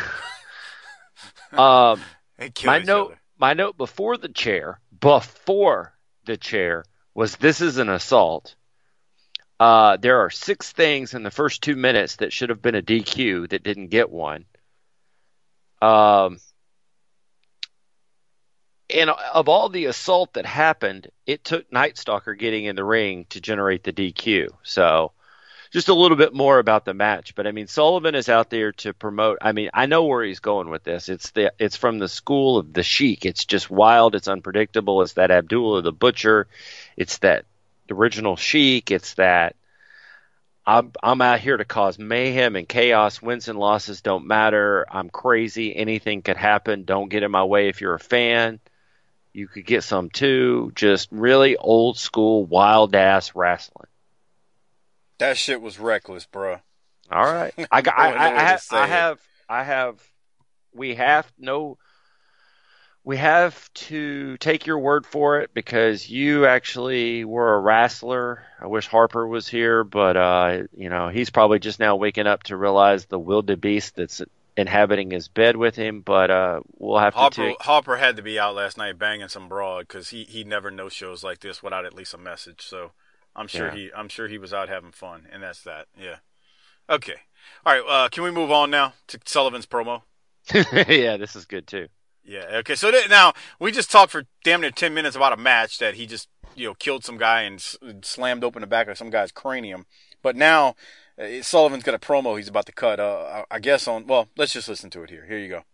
um, my note, other. my note before the chair, before the chair was this is an assault. Uh, there are six things in the first two minutes that should have been a D Q that didn't get one. Um. And of all the assault that happened, it took Night Stalker getting in the ring to generate the D Q. So just a little bit more about the match. But, I mean, Sullivan is out there to promote. I mean, I know where he's going with this. It's the it's from the school of the Sheik. It's just wild. It's unpredictable. It's that Abdullah the Butcher. It's that original Sheik. It's that I'm, I'm out here to cause mayhem and chaos. Wins and losses don't matter. I'm crazy. Anything could happen. Don't get in my way if you're a fan. You could get some too. Just really old school, wild ass wrestling. That shit was reckless, bro. All right, I got. I, I, I, have, I have. I have. We have no. We have to take your word for it because you actually were a wrestler. I wish Harper was here, but uh, you know he's probably just now waking up to realize the wildebeest that's inhabiting his bed with him, but uh, we'll have Harper, to take... Harper had to be out last night banging some broad because he, he never knows shows like this without at least a message. So I'm sure yeah. he I'm sure he was out having fun, and that's that. Yeah. Okay. All right. Uh, can we move on now to Sullivan's promo? Yeah, this is good too. Yeah. Okay. So th- now we just talked for damn near ten minutes about a match that he just you know killed some guy and s- slammed open the back of some guy's cranium, but now. Sullivan's got a promo he's about to cut, uh, I guess on, well, let's just listen to it here. Here you go.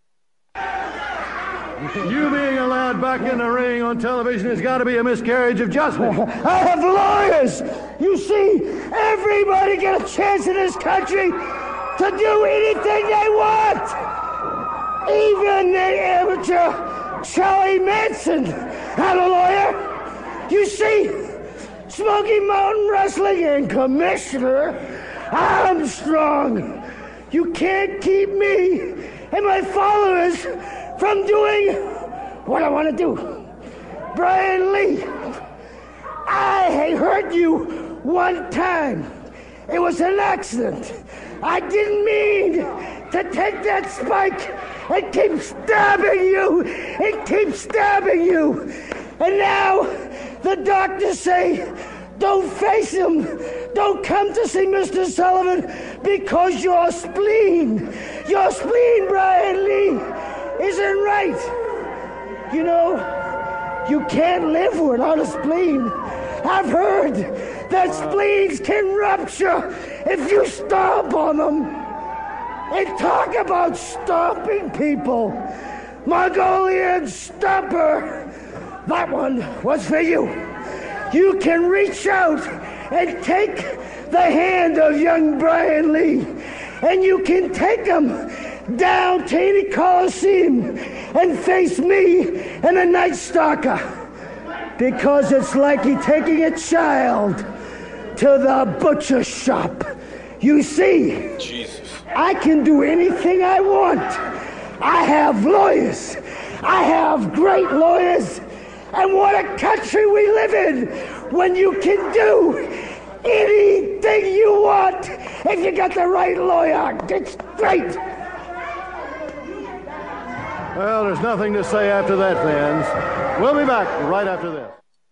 You being allowed back in the ring on television has got to be a miscarriage of justice. I have lawyers. You see, everybody get a chance in this country to do anything they want. Even the amateur Charlie Manson had a lawyer. You see, Smoky Mountain Wrestling and Commissioner Armstrong, you can't keep me and my followers from doing what I want to do. Brian Lee, I hurt you one time. It was an accident. I didn't mean to take that spike and keep stabbing you and keep stabbing you. And now the doctors say, don't face him. Don't come to see Mister Sullivan because your spleen, your spleen, Brian Lee, isn't right. You know, you can't live without a spleen. I've heard that spleens can rupture if you stomp on them. And talk about stomping people. Mongolian stomper. That one was for you. You can reach out and take the hand of young Brian Lee, and you can take him down Taney Coliseum and face me and a Night Stalker, because it's like he taking a child to the butcher shop. You see, Jesus. I can do anything I want. I have lawyers. I have great lawyers. And what a country we live in when you can do anything you want if you got the right lawyer. It's great. Well, there's nothing to say after that, fans. We'll be back right after this.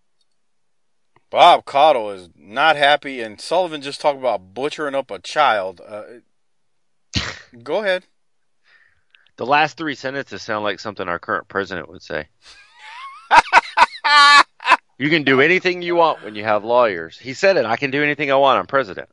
Bob Caudle is not happy, and Sullivan just talked about butchering up a child. Uh, go ahead. The last three sentences sound like something our current president would say. You can do anything you want when you have lawyers. He said it. I can do anything I want. I'm president.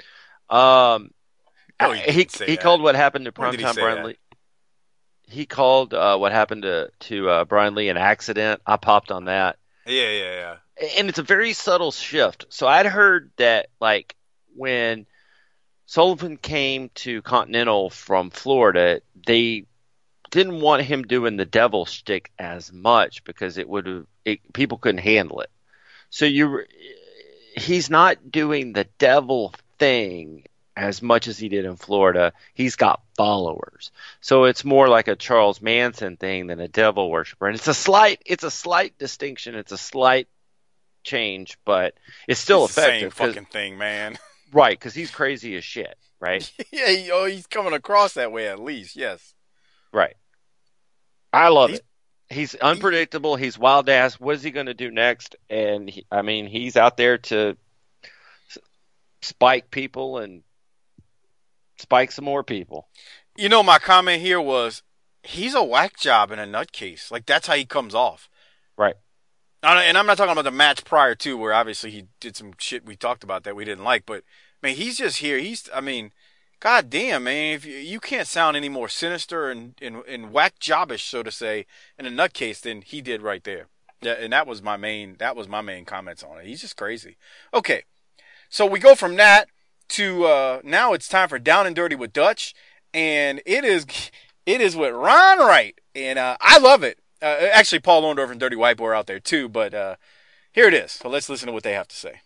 Um, no, he he, he he that. called what happened to When did he Primetime say Brian that? Lee. He called uh, what happened to to uh, Brian Lee an accident. I popped on that. Yeah, yeah, yeah. And it's a very subtle shift. So I'd heard that, like, when Sullivan came to Continental from Florida, they didn't want him doing the devil shtick as much because it would have it, people couldn't handle it. So you, he's not doing the devil thing as much as he did in Florida. He's got followers, so it's more like a Charles Manson thing than a devil worshiper. And it's a slight, it's a slight distinction. It's a slight change, but it's still It's the effective. same fucking thing, man. Right, because he's crazy as shit. Right. Yeah, he, oh, he's coming across that way at least. Yes. Right. I love He's- it. He's unpredictable. He's wild ass. What is he going to do next? And he, I mean, he's out there to s- spike people and spike some more people. You know, my comment here was, he's a whack job and a nutcase. Like, that's how he comes off. Right. And I'm not talking about the match prior to, where obviously he did some shit we talked about that we didn't like. But, man, he's just here. He's, I mean, god damn, man. If you, you can't sound any more sinister and, and, and whack jobbish, so to say, in a nutcase than he did right there. Yeah, and that was my main, that was my main comments on it. He's just crazy. Okay. So we go from that to, uh, now it's time for Down and Dirty with Dutch. And it is, it is with Ron Wright. And, uh, I love it. Uh, actually, Paul Orndorff and Dirty White Boy are out there too, but uh, here it is. So let's listen to what they have to say.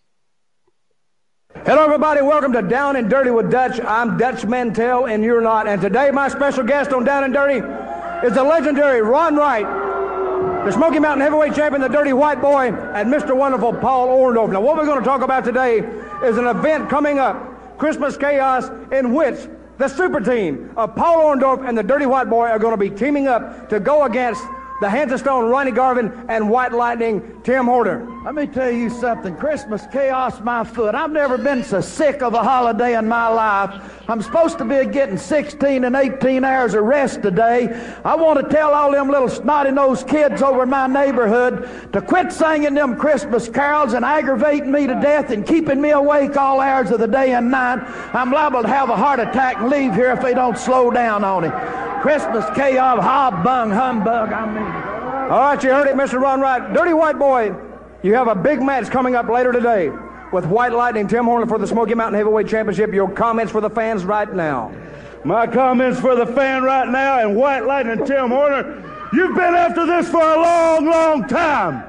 Hello, everybody. Welcome to Down and Dirty with Dutch. I'm Dutch Mantell, and you're not. And today, my special guest on Down and Dirty is the legendary Ron Wright, the Smoky Mountain Heavyweight Champion, the Dirty White Boy, and Mister Wonderful Paul Orndorff. Now, what we're going to talk about today is an event coming up, Christmas Chaos, in which the super team of Paul Orndorff and the Dirty White Boy are going to be teaming up to go against the Hands of Stone, Ronnie Garvin, and White Lightning, Tim Horner. Let me tell you something. Christmas chaos, my foot. I've never been so sick of a holiday in my life. I'm supposed to be getting sixteen and eighteen hours of rest today. I want to tell all them little snotty-nosed kids over in my neighborhood to quit singing them Christmas carols and aggravating me to death and keeping me awake all hours of the day and night. I'm liable to have a heart attack and leave here if they don't slow down on it. Christmas chaos, hobbung, humbug, I mean. All right, you heard it, Mister Ron Wright. Dirty White Boy, you have a big match coming up later today with White Lightning, Tim Horner for the Smoky Mountain Heavyweight Championship. Your comments for the fans right now. My comments for the fan right now, and White Lightning, Tim Horner, you've been after this for a long, long time.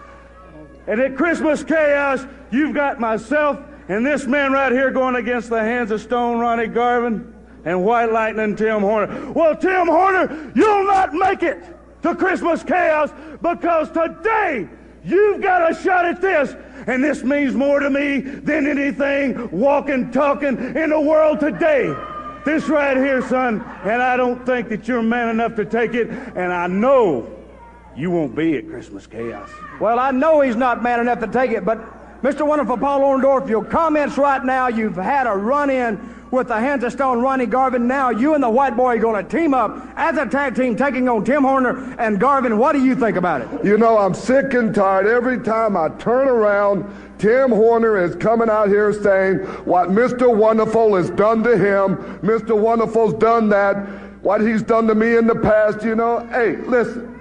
And at Christmas Chaos, you've got myself and this man right here going against the Hands of Stone, Ronnie Garvin, and White Lightning, Tim Horner. Well, Tim Horner, you'll not make it to Christmas Chaos because today you've got a shot at this. And this means more to me than anything walking, talking in the world today. This right here, son, and I don't think that you're man enough to take it, and I know you won't be at Christmas Chaos. Well, I know he's not man enough to take it, but Mister Wonderful Paul Orndorff, your comments right now, you've had a run-in with the Hands of Stone, Ronnie Garvin. Now you and the White Boy are going to team up as a tag team taking on Tim Horner and Garvin. What do you think about it? You know, I'm sick and tired. Every time I turn around, Tim Horner is coming out here saying what Mister Wonderful has done to him. Mister Wonderful's done that. What he's done to me in the past, you know. Hey, listen.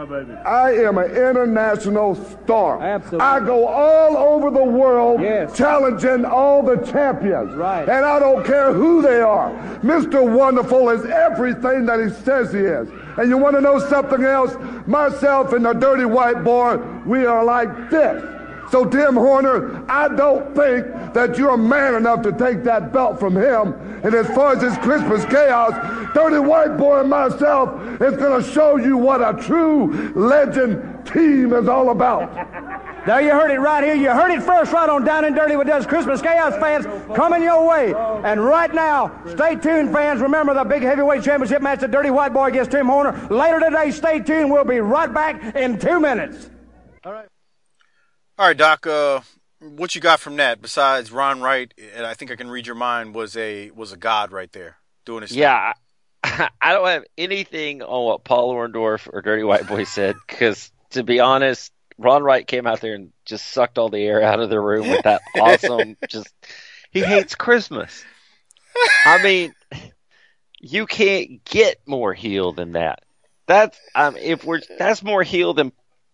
I am an international star. Absolutely. I go all over the world yes. challenging all the champions. Right. And I don't care who they are. Mister Wonderful is everything that he says he is. And you want to know something else? Myself and the Dirty White Boy, we are like this. So, Tim Horner, I don't think that you're man enough to take that belt from him. And as far as this Christmas Chaos, Dirty White Boy and myself is going to show you what a true legend team is all about. There you heard it right here. You heard it first right on Down and Dirty with us Christmas Chaos fans coming your way. And right now, stay tuned, fans. Remember the big heavyweight championship match, the Dirty White Boy against Tim Horner. Later today, stay tuned. We'll be right back in two minutes. All right. All right, Doc. Uh, what you got from that besides Ron Wright? And I think I can read your mind. Was a was a god right there doing his yeah. I, I don't have anything on what Paul Orndorff or Dirty White Boy said because, to be honest, Ron Wright came out there and just sucked all the air out of the room with that awesome, just, he hates Christmas. I mean, you can't get more heel than that. That's, um, if we're, that's more heel than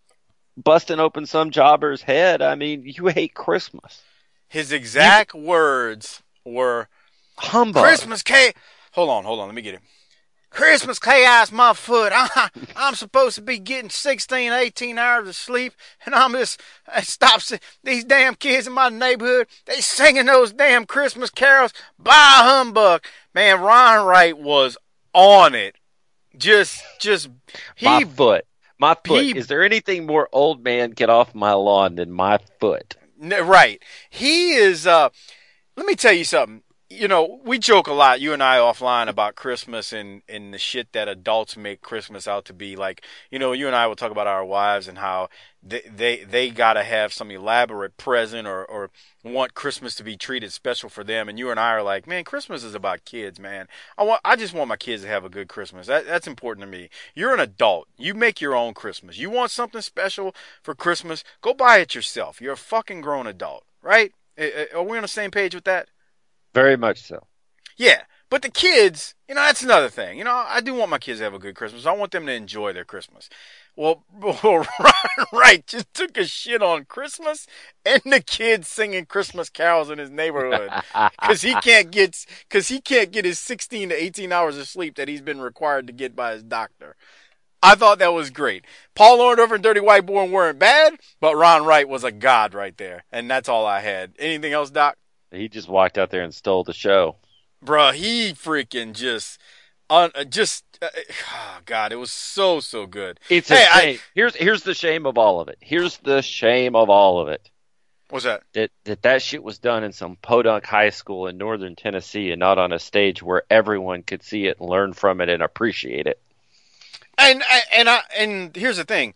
busting open some jobber's head. I mean, you hate Christmas. His exact you, words were, humbug. Christmas cake. Hold on, hold on, let me get it. Christmas chaos, my foot. I, I'm supposed to be getting sixteen, eighteen hours of sleep, and I'm just, I stop these damn kids in my neighborhood. They singing those damn Christmas carols. Bah humbug. Man, Ron Wright was on it. Just, just, he. My foot. My foot. He, Is there anything more old man get off my lawn than my foot? Right. He is, uh, let me tell you something. You know, we joke a lot, you and I offline, about Christmas and, and the shit that adults make Christmas out to be. Like, you know, you and I will talk about our wives and how they they, they got to have some elaborate present or, or want Christmas to be treated special for them. And you and I are like, man, Christmas is about kids, man. I want I just want my kids to have a good Christmas. That, that's important to me. You're an adult. You make your own Christmas. You want something special for Christmas? Go buy it yourself. You're a fucking grown adult, right? Are we on the same page with that? Very much so. Yeah, but the kids, you know, that's another thing. You know, I do want my kids to have a good Christmas. I want them to enjoy their Christmas. Well, Ron Wright just took a shit on Christmas and the kids singing Christmas carols in his neighborhood because he can't get because he can't get his sixteen to eighteen hours of sleep that he's been required to get by his doctor. I thought that was great. Paul Orndorff and Dirty White Boy weren't bad, but Ron Wright was a god right there, and that's all I had. Anything else, Doc? He just walked out there and stole the show. Bruh, he freaking just, uh, just, uh, oh God, it was so, so good. It's a hey, shame. I, here's, here's the shame of all of it. Here's the shame of all of it. What's that? That, that that shit was done in some podunk high school in northern Tennessee and not on a stage where everyone could see it and learn from it and appreciate it. And, and, I, and here's the thing.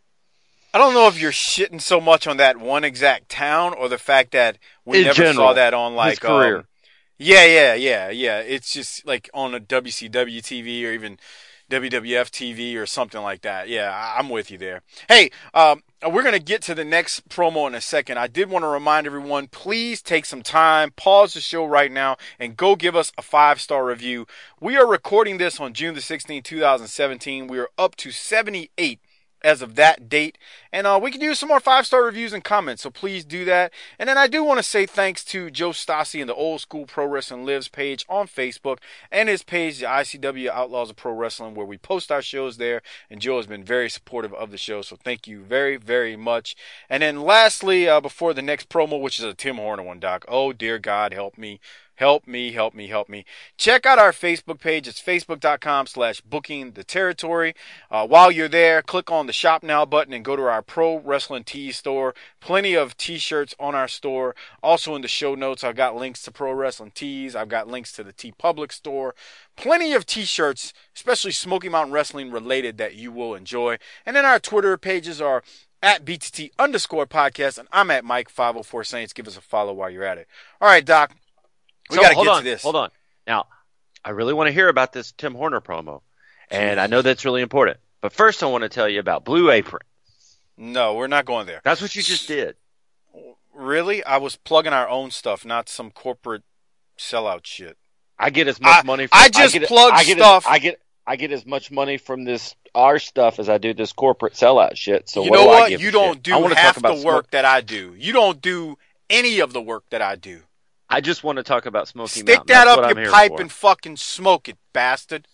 I don't know if you're shitting so much on that one exact town or the fact that we in never general, saw that on like his career. Um, yeah, yeah, yeah, yeah. It's just like on a W C W T V or even W W F T V or something like that. Yeah, I'm with you there. Hey, um, we're going to get to the next promo in a second. I did want to remind everyone, please take some time, pause the show right now, and go give us a five-star review. We are recording this on June the sixteenth, twenty seventeen. We are up to seventy-eight as of that date. And uh, we can use some more five-star reviews and comments, so please do that. And then I do want to say thanks to Joe Stassi and the Old School Pro Wrestling Lives page on Facebook and his page, the I C W Outlaws of Pro Wrestling, where we post our shows there. And Joe has been very supportive of the show, so thank you very, very much. And then lastly, uh, before the next promo, which is a Tim Horner one, Doc. Oh, dear God, help me. Help me, help me, help me. Check out our Facebook page. It's facebook.com slash booking the territory. Uh, while you're there, click on the shop now button and go to our Pro Wrestling Tees store. Plenty of t-shirts on our store. Also in the show notes, I've got links to Pro Wrestling Tees. I've got links to the T Public store. Plenty of t-shirts, especially Smoky Mountain Wrestling related, that you will enjoy. And then our Twitter pages are at B T T underscore podcast, and I'm at Mike five oh four Saints. Give us a follow while you're at it. All right, Doc. We so, got to get on, to this. Hold on. Now, I really want to hear about this Tim Horner promo, and I know that's really important. But first, I want to tell you about Blue Apron. No, we're not going there. That's what you just did. Really? I was plugging our own stuff, not some corporate sellout shit. I get as much I, money. From, I just I get, plug I get stuff. As, I get. I get as much money from this our stuff as I do this corporate sellout shit. So you what know do what? I give You a don't shit? do half the work smoke. that I do. You don't do any of the work that I do. I just want to talk about Smoky Stick Mountain. that That's up what your I'm pipe for. and fucking smoke it, bastard.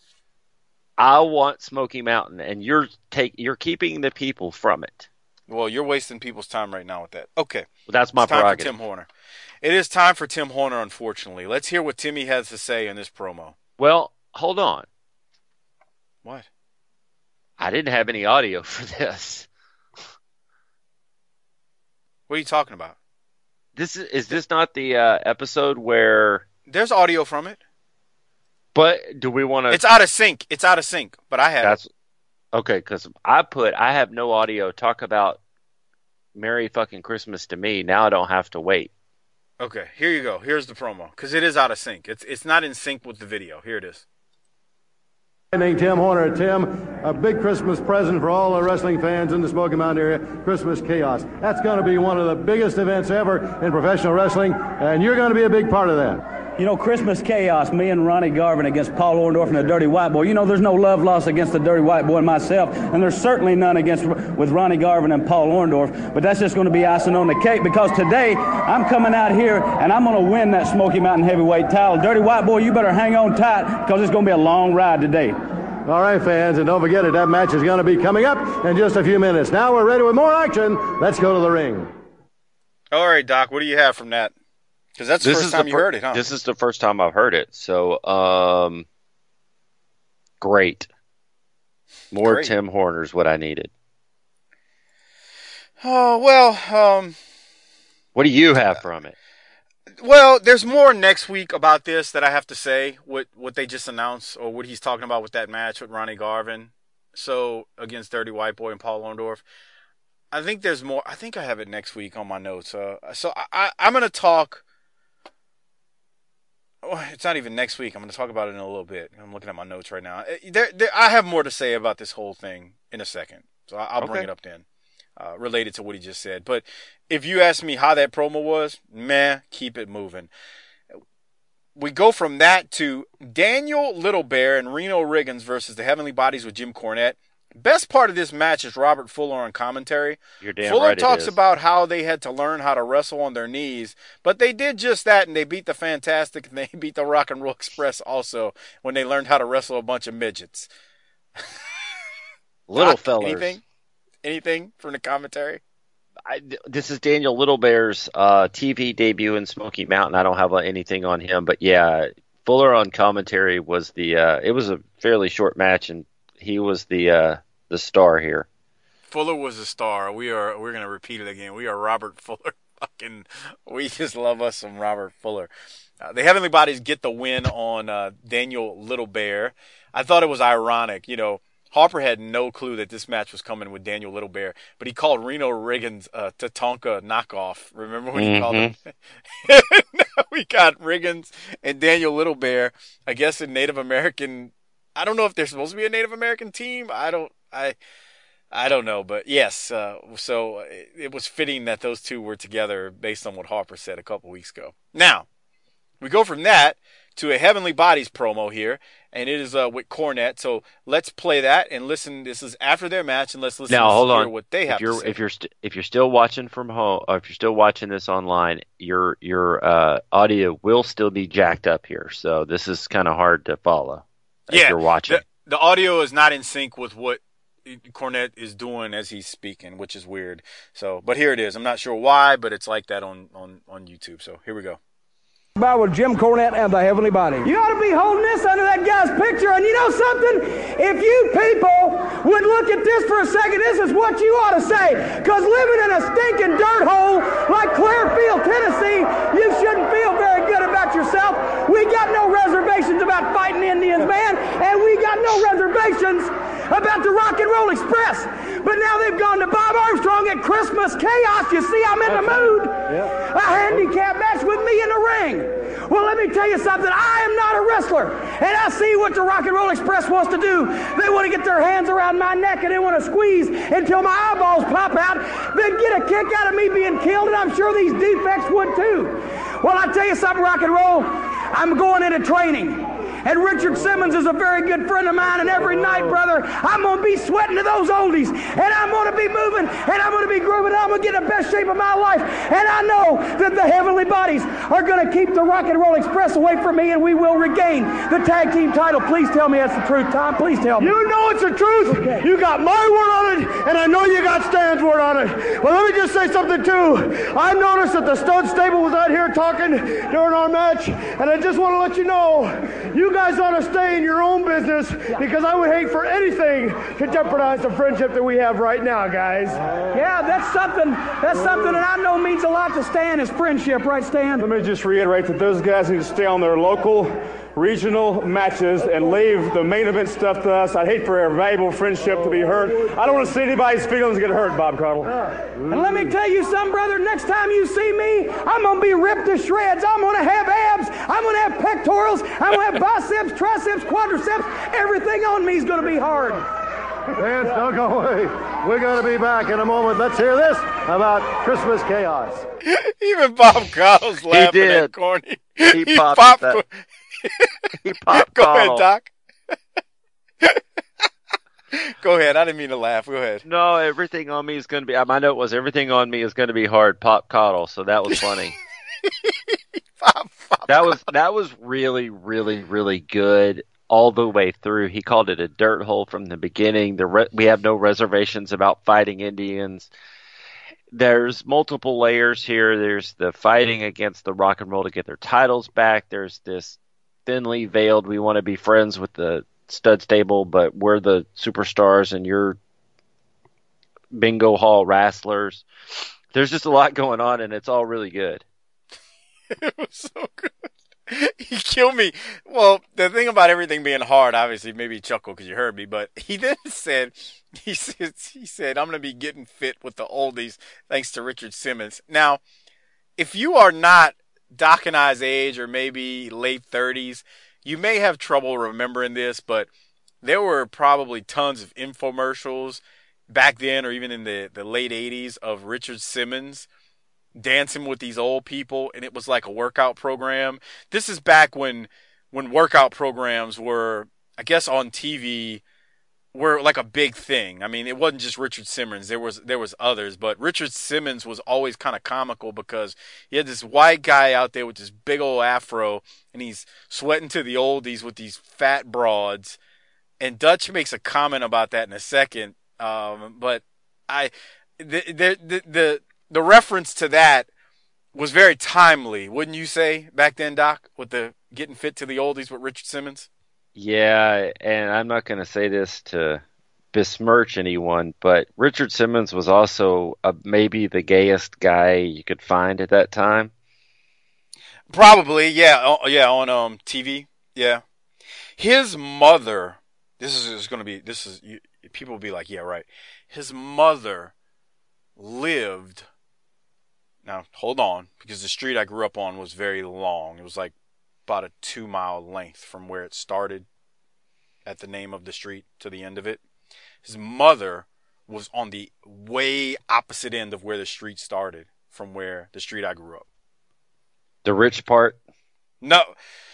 I want Smoky Mountain, and you're take you're keeping the people from it. Well, you're wasting people's time right now with that. Okay. Well, that's my it's time prerogative. for Tim Horner. It is time for Tim Horner, unfortunately. Let's hear what Timmy has to say in this promo. Well, hold on. What? I didn't have any audio for this. What are you talking about? This is is this not the uh, episode where there's audio from it? But do we want to? It's out of sync. It's out of sync. But I have. That's it. Okay, because I put I have no audio. Talk about Merry fucking Christmas to me. Now I don't have to wait. Okay, here you go. Here's the promo because it is out of sync. It's it's not in sync with the video. Here it is. Tim Horner. Tim, a big Christmas present for all the wrestling fans in the Smoky Mountain area, Christmas Chaos. That's going to be one of the biggest events ever in professional wrestling, and you're going to be a big part of that. You know, Christmas Chaos, me and Ronnie Garvin against Paul Orndorff and the Dirty White Boy. You know, there's no love lost against the Dirty White Boy and myself, and there's certainly none against with Ronnie Garvin and Paul Orndorff, but that's just going to be icing on the cake because today I'm coming out here and I'm going to win that Smoky Mountain Heavyweight title. Dirty White Boy, you better hang on tight because it's going to be a long ride today. All right, fans, and don't forget it, that match is going to be coming up in just a few minutes. Now we're ready with more action. Let's go to the ring. All right, Doc, what do you have from that? Because that's the this first time the you fir- heard it, huh? This is the first time I've heard it. So, um, great. More Great. Tim Horner's what I needed. Oh, well, um... What do you have from it? Well, there's more next week about this that I have to say, what what they just announced, or what he's talking about with that match with Ronnie Garvin, so against Dirty White Boy and Paul Orndorff. I think there's more. I think I have it next week on my notes. Uh, so I, I, I'm going to talk. Oh, it's not even next week. I'm going to talk about it in a little bit. I'm looking at my notes right now. There, there, I have more to say about this whole thing in a second, so I'll bring Okay. it up then. Uh, related to what he just said. But if you ask me how that promo was, meh, keep it moving. We go from that to Daniel Little Bear and Reno Riggins versus the Heavenly Bodies with Jim Cornette. Best part of this match is Robert Fuller on commentary. You're damn Fuller right it talks is. about how they had to learn how to wrestle on their knees, but they did just that, and they beat the Fantastic, and they beat the Rock and Roll Express also when they learned how to wrestle a bunch of midgets. Little Doc, fellers. Anything? Anything from the commentary? I, this is Daniel Littlebear's uh, T V debut in Smoky Mountain. I don't have uh, anything on him, but yeah, Fuller on commentary was the. Uh, it was a fairly short match, and he was the uh, the star here. Fuller was a star. We are. We're gonna repeat it again. We are Robert Fuller. Fucking. We just love us some Robert Fuller. Uh, the Heavenly Bodies get the win on uh, Daniel Little Bear. I thought it was ironic, you know. Harper had no clue that this match was coming with Daniel Little Bear, but he called Reno Riggins uh, Tatanka knockoff. Remember when he Mm-hmm. called him? Now we got Riggins and Daniel Little Bear. I guess a Native American. I don't know if they're supposed to be a Native American team. I don't. I. I don't know, but yes. Uh, so it, it was fitting that those two were together based on what Harper said a couple weeks ago. Now we go from that to a Heavenly Bodies promo here, and it is uh, with Cornette. So let's play that and listen. This is after their match, and let's listen Now to hold hear on. what they have if you're to say. if you're st- if you're still watching from home, or if you're still watching this online, your your uh, audio will still be jacked up here. So this is kind of hard to follow. If yeah, you're watching. The, the audio is not in sync with what Cornette is doing as he's speaking, which is weird. So, but here it is. I'm not sure why, but it's like that on on on YouTube. So here we go. About with Jim Cornette and the Heavenly Body. You ought to be holding this under that guy's picture. And you know something? If you people would look at this for a second, this is what you ought to say. Because living in a stinking dirt hole like Clearfield, Tennessee, you shouldn't feel very good about yourself. We got no reservations about fighting Indians, man. And we got no reservations about the Rock and Roll Express. But now they've gone to Bob Armstrong at Christmas Chaos. You see, I'm in the mood. Yeah. A handicap match with me in the ring. Well, let me tell you something. I am not a wrestler. And I see what the Rock and Roll Express wants to do. They want to get their hands around my neck and they want to squeeze until my eyeballs pop out. They get a kick out of me being killed, and I'm sure these defects would too. Well, I tell you something, Rock and Roll. I'm going into training. And Richard Simmons is a very good friend of mine, and every night, brother, I'm going to be sweating to those oldies, and I'm going to be moving, and I'm going to be grooving, and I'm going to get the best shape of my life. And I know that the Heavenly Bodies are going to keep the Rock and Roll Express away from me, and we will regain the tag team title. Please tell me that's the truth, Tom. Please tell me. You know it's the truth. Okay. You got my word on it, and I know you got Stan's word on it. Well, let me just say something, too. I noticed that the stud stable was out here talking during our match, and I just want to let you know, you you guys ought to stay in your own business because I would hate for anything to jeopardize the friendship that we have right now, guys. Yeah, that's something. That's something that I know means a lot to Stan is friendship, right, Stan? Let me just reiterate that those guys need to stay on their local, regional matches and leave the main event stuff to us. I'd hate for our valuable friendship to be hurt. I don't want to see anybody's feelings get hurt, Bob Caudle. And let me tell you something, brother. Next time you see me, I'm going to be ripped to shreds. I'm going to have abs. I'm going to have pectorals. I'm going to have biceps, triceps, quadriceps. Everything on me is going to be hard. Fans, don't go away. We're going to be back in a moment. Let's hear this about Christmas chaos. Even Bob Caudle's laughing did. at Corny. He, he popped. popped. That. He popped. Go Caudle. ahead, Doc. Go ahead. I didn't mean to laugh. Go ahead. No, everything on me is going to be. My note was everything on me is going to be hard. Pop Caudle. So that was funny. Pop, pop that was that was really, really, really good all the way through. He called it a dirt hole from the beginning. The re- we have no reservations about fighting Indians. There's multiple layers here. There's the fighting against the Rock and Roll to get their titles back. There's this thinly veiled, we want to be friends with the stud stable, but we're the superstars and you're bingo hall wrestlers. There's just a lot going on, and it's all really good. It was so good. He killed me. Well, the thing about everything being hard, obviously, maybe you chuckle because you heard me, but he then said, he said, he said, I'm going to be getting fit with the oldies thanks to Richard Simmons. Now, if you are not Doc and I's age or maybe late thirties, you may have trouble remembering this, but there were probably tons of infomercials back then or even in the, the late eighties of Richard Simmons dancing with these old people, and it was like a workout program. This is back when when workout programs were, I guess, on T V were like a big thing. I mean, it wasn't just Richard Simmons. There was there was others, but Richard Simmons was always kind of comical because he had this white guy out there with this big old afro, and he's sweating to the oldies with these fat broads. And Dutch makes a comment about that in a second, um, but I the the the, the The reference to that was very timely, wouldn't you say, back then, Doc, with the getting fit to the oldies with Richard Simmons? Yeah, and I'm not going to say this to besmirch anyone, but Richard Simmons was also a, maybe the gayest guy you could find at that time. Probably, yeah, oh, yeah, on um T V, yeah. His mother, this is, is going to be, this is, you, people will be like, yeah, right. His mother lived. Now, hold on, because the street I grew up on was very long. It was like about a two-mile length from where it started at the name of the street to the end of it. His mother was on the way opposite end of where the street started from where the street I grew up. The rich part? No.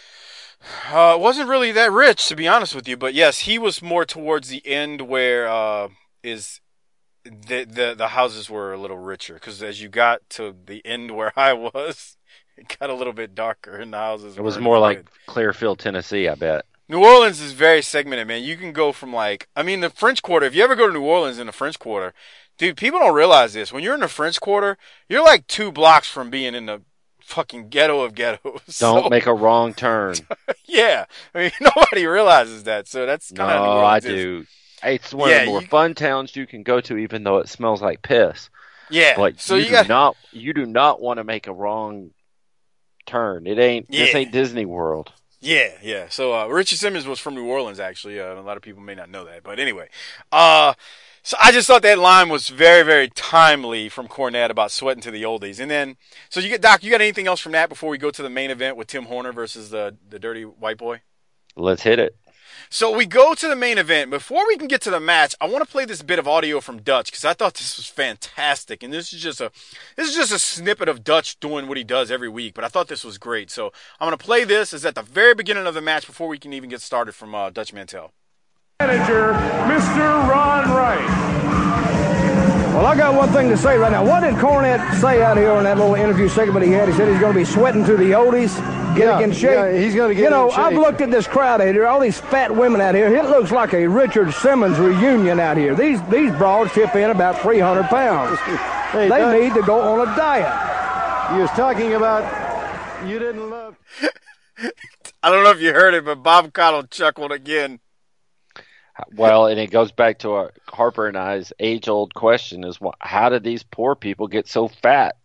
Uh, it wasn't really that rich, to be honest with you. But, yes, he was more towards the end where uh, is... The, the the houses were a little richer because as you got to the end where I was, it got a little bit darker and the houses. It was were more good. like Clearfield, Tennessee, I bet. New Orleans is very segmented, man. You can go from like, I mean, the French Quarter. If you ever go to New Orleans in the French Quarter, dude, people don't realize this. When you're in the French Quarter, you're like two blocks from being in the fucking ghetto of ghettos. Don't so, make a wrong turn. Yeah, I mean, nobody realizes that. So that's kind of no, New Orleans I is. do. It's one yeah, of the more you, fun towns you can go to, even though it smells like piss. Yeah, but so you, you do got not you do not want to make a wrong turn. It ain't yeah. this ain't Disney World. Yeah, yeah. So uh, Richard Simmons was from New Orleans, actually. Uh, a lot of people may not know that, but anyway. Uh, so I just thought that line was very, very timely from Cornette about sweating to the oldies. And then, so you get Doc, you got anything else from that before we go to the main event with Tim Horner versus the the Dirty White Boy? Let's hit it. So we go to the main event. Before we can get to the match, I want to play this bit of audio from Dutch because I thought this was fantastic. And this is just a this is just a snippet of Dutch doing what he does every week. But I thought this was great. So I'm going to play this. It's at the very beginning of the match before we can even get started from uh, Dutch Mantell. Manager, Mister Ron Wright. Well, I got one thing to say right now. What did Cornette say out here in that little interview segment he had? He said he's going to be sweating to the oldies, getting yeah, in shape. Yeah, he's going to get You know, in shape. I've looked at this crowd out here, all these fat women out here. It looks like a Richard Simmons reunion out here. These these broads tip in about three hundred pounds. Hey, they Dutch, need to go on a diet. You was talking about you didn't love... I don't know if you heard it, but Bob Cottle chuckled again. Well, and it goes back to our, Harper and I's age-old question: is wh- how did these poor people get so fat?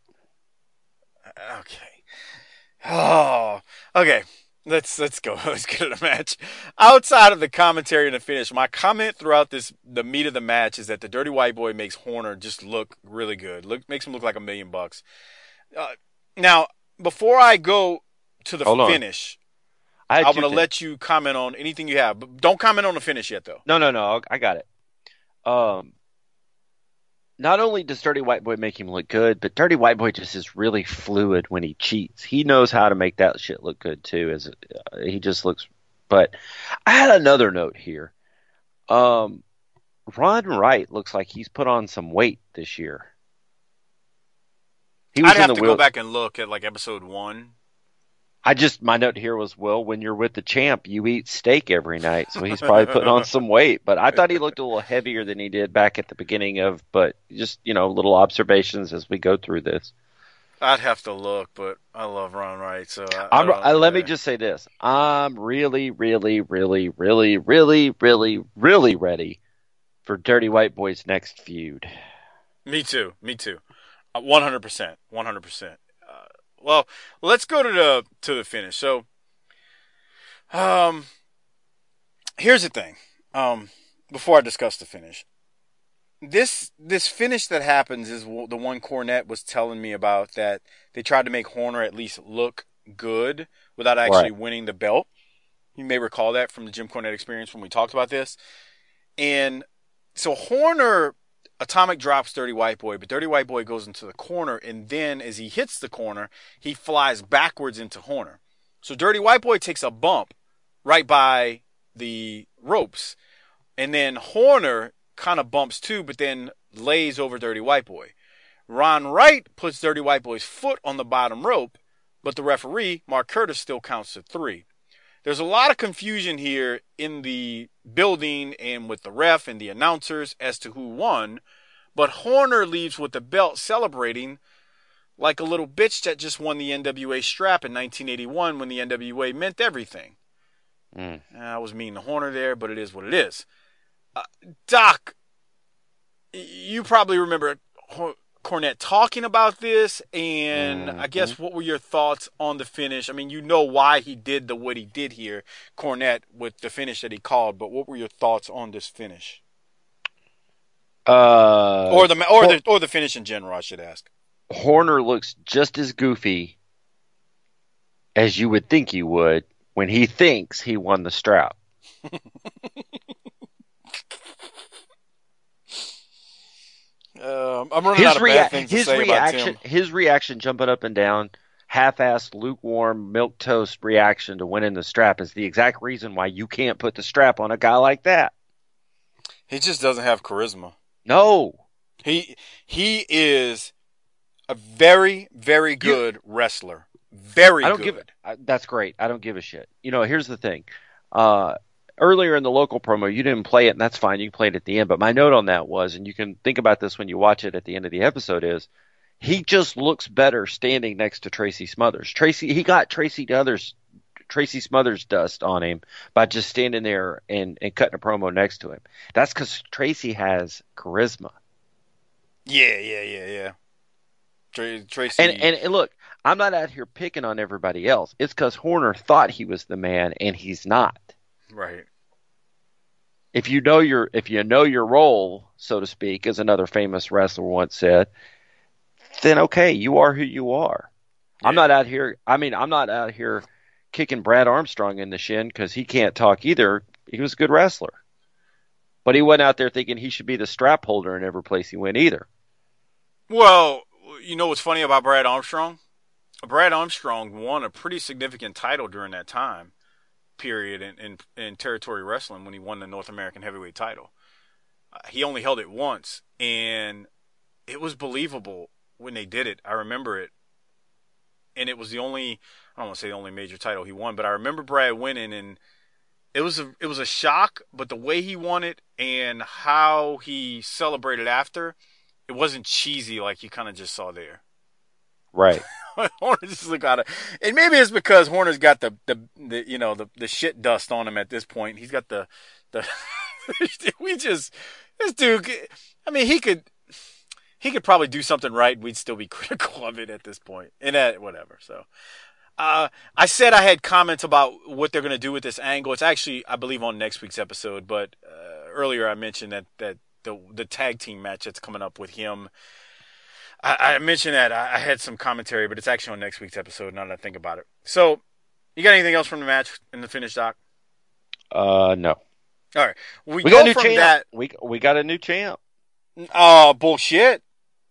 Okay. Oh, okay. Let's let's go. Let's get to the match. Outside of the commentary and the finish, my comment throughout this, the meat of the match, is that the Dirty White Boy makes Horner just look really good. Look, makes him look like a million bucks. Uh, now, before I go to the Hold finish, I I'm going to things. let you comment on anything you have, but don't comment on the finish yet, though. No, no, no. I got it. Um, not only does Dirty White Boy make him look good, but Dirty White Boy just is really fluid when he cheats. He knows how to make that shit look good too. As uh, he just looks. But I had another note here. Um, Ron Wright looks like he's put on some weight this year. He was I'd in have the to wheel- go back and look at like episode one. I just, my note here was, well, when you're with the champ, you eat steak every night. So he's probably putting on some weight. But I thought he looked a little heavier than he did back at the beginning of, but just, you know, little observations as we go through this. I'd have to look, but I love Ron Wright. So I, I'm, I don't- I, let me just say this. I'm really, really, really, really, really, really, really ready for Dirty White Boy's next feud. Me too. Me too. Uh, one hundred percent. one hundred percent. Uh, well, let's go to the to the finish. So, um, here's the thing. Um, before I discuss the finish, this this finish that happens is w- the one Cornette was telling me about, that they tried to make Horner at least look good without actually Right. winning the belt. You may recall that from the Jim Cornette experience when we talked about this. And so Horner atomic drops Dirty White Boy, but Dirty White Boy goes into the corner, and then as he hits the corner, he flies backwards into Horner. So Dirty White Boy takes a bump right by the ropes, and then Horner kind of bumps too, but then lays over Dirty White Boy. Ron Wright puts Dirty White Boy's foot on the bottom rope, but the referee, Mark Curtis, still counts to three. There's a lot of confusion here in the building and with the ref and the announcers as to who won, but Horner leaves with the belt celebrating like a little bitch that just won the N W A strap in nineteen eighty-one when the N W A meant everything. Mm. I was mean to Horner there, but it is what it is. Uh, Doc, you probably remember Hor- Cornette talking about this, and Mm-hmm. I guess what were your thoughts on the finish? I mean, you know why he did the what he did here, Cornette, with the finish that he called, but what were your thoughts on this finish? Uh, Or the or the or the finish in general, I should ask. Horner looks just as goofy as you would think he would when he thinks he won the strap. Um, I'm running His, out of rea- bad things to his say reaction, about Tim. his reaction, jumping up and down, half-assed, lukewarm, milk toast reaction to winning the strap is the exact reason why you can't put the strap on a guy like that. He just doesn't have charisma. No, He he is a very very good wrestler. Very I don't good. give it. I, that's great. I don't give a shit. You know, here's the thing. Uh, earlier in the local promo, you didn't play it, and that's fine. You can play it at the end. But my note on that was, and you can think about this when you watch it at the end of the episode, is he just looks better standing next to Tracy Smothers. Tracy, he got Tracy others, Tracy Smothers dust on him by just standing there and, and cutting a promo next to him. That's because Tracy has charisma. Yeah, yeah, yeah, yeah. Tra- Tracy. And, and and look, I'm not out here picking on everybody else. It's because Horner thought he was the man, and he's not. right. If you know your if you know your role, so to speak, as another famous wrestler once said, then okay, you are who you are. I'm not out here. I mean, I'm not out here kicking Brad Armstrong in the shin because he can't talk either. He was a good wrestler, but he wasn't out there thinking he should be the strap holder in every place he went either. Well, you know what's funny about Brad Armstrong? Brad Armstrong won a pretty significant title during that time period in, in, in territory wrestling when he won the North American Heavyweight title. Uh, he only held it once, and it was believable when they did it. I remember it. And it was the only, I don't want to say the only major title he won, but I remember Brad winning, and it was a, it was a shock, but the way he won it and how he celebrated after, it wasn't cheesy like you kind of just saw there. Right. Horner just look out of, and maybe it's because Horner's got the, the, the you know the, the shit dust on him at this point. He's got the the we just this dude. I mean, he could he could probably do something right. We'd still be critical of it at this point, and that whatever. So, uh, I said I had comments about what they're going to do with this angle. It's actually, I believe, on next week's episode. But uh, earlier I mentioned that that the the tag team match that's coming up with him. I, I mentioned that I, I had some commentary, but it's actually on next week's episode now that I think about it. So, you got anything else from the match in the finish, Doc? Uh, no. All right. We, We go got a new from champ. that. We we got a new champ. Oh, bullshit.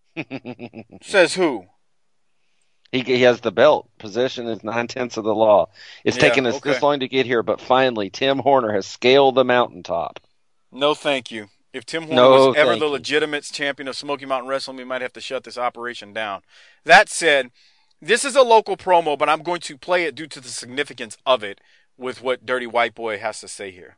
Says who? He he has the belt. Possession is nine tenths of the law. It's Yeah, taken us okay. this long to get here, but finally, Tim Horner has scaled the mountaintop. No, thank you. If Tim Horner No, was ever thank the you. legitimate champion of Smoky Mountain Wrestling, we might have to shut this operation down. That said, this is a local promo, but I'm going to play it due to the significance of it with what Dirty White Boy has to say here.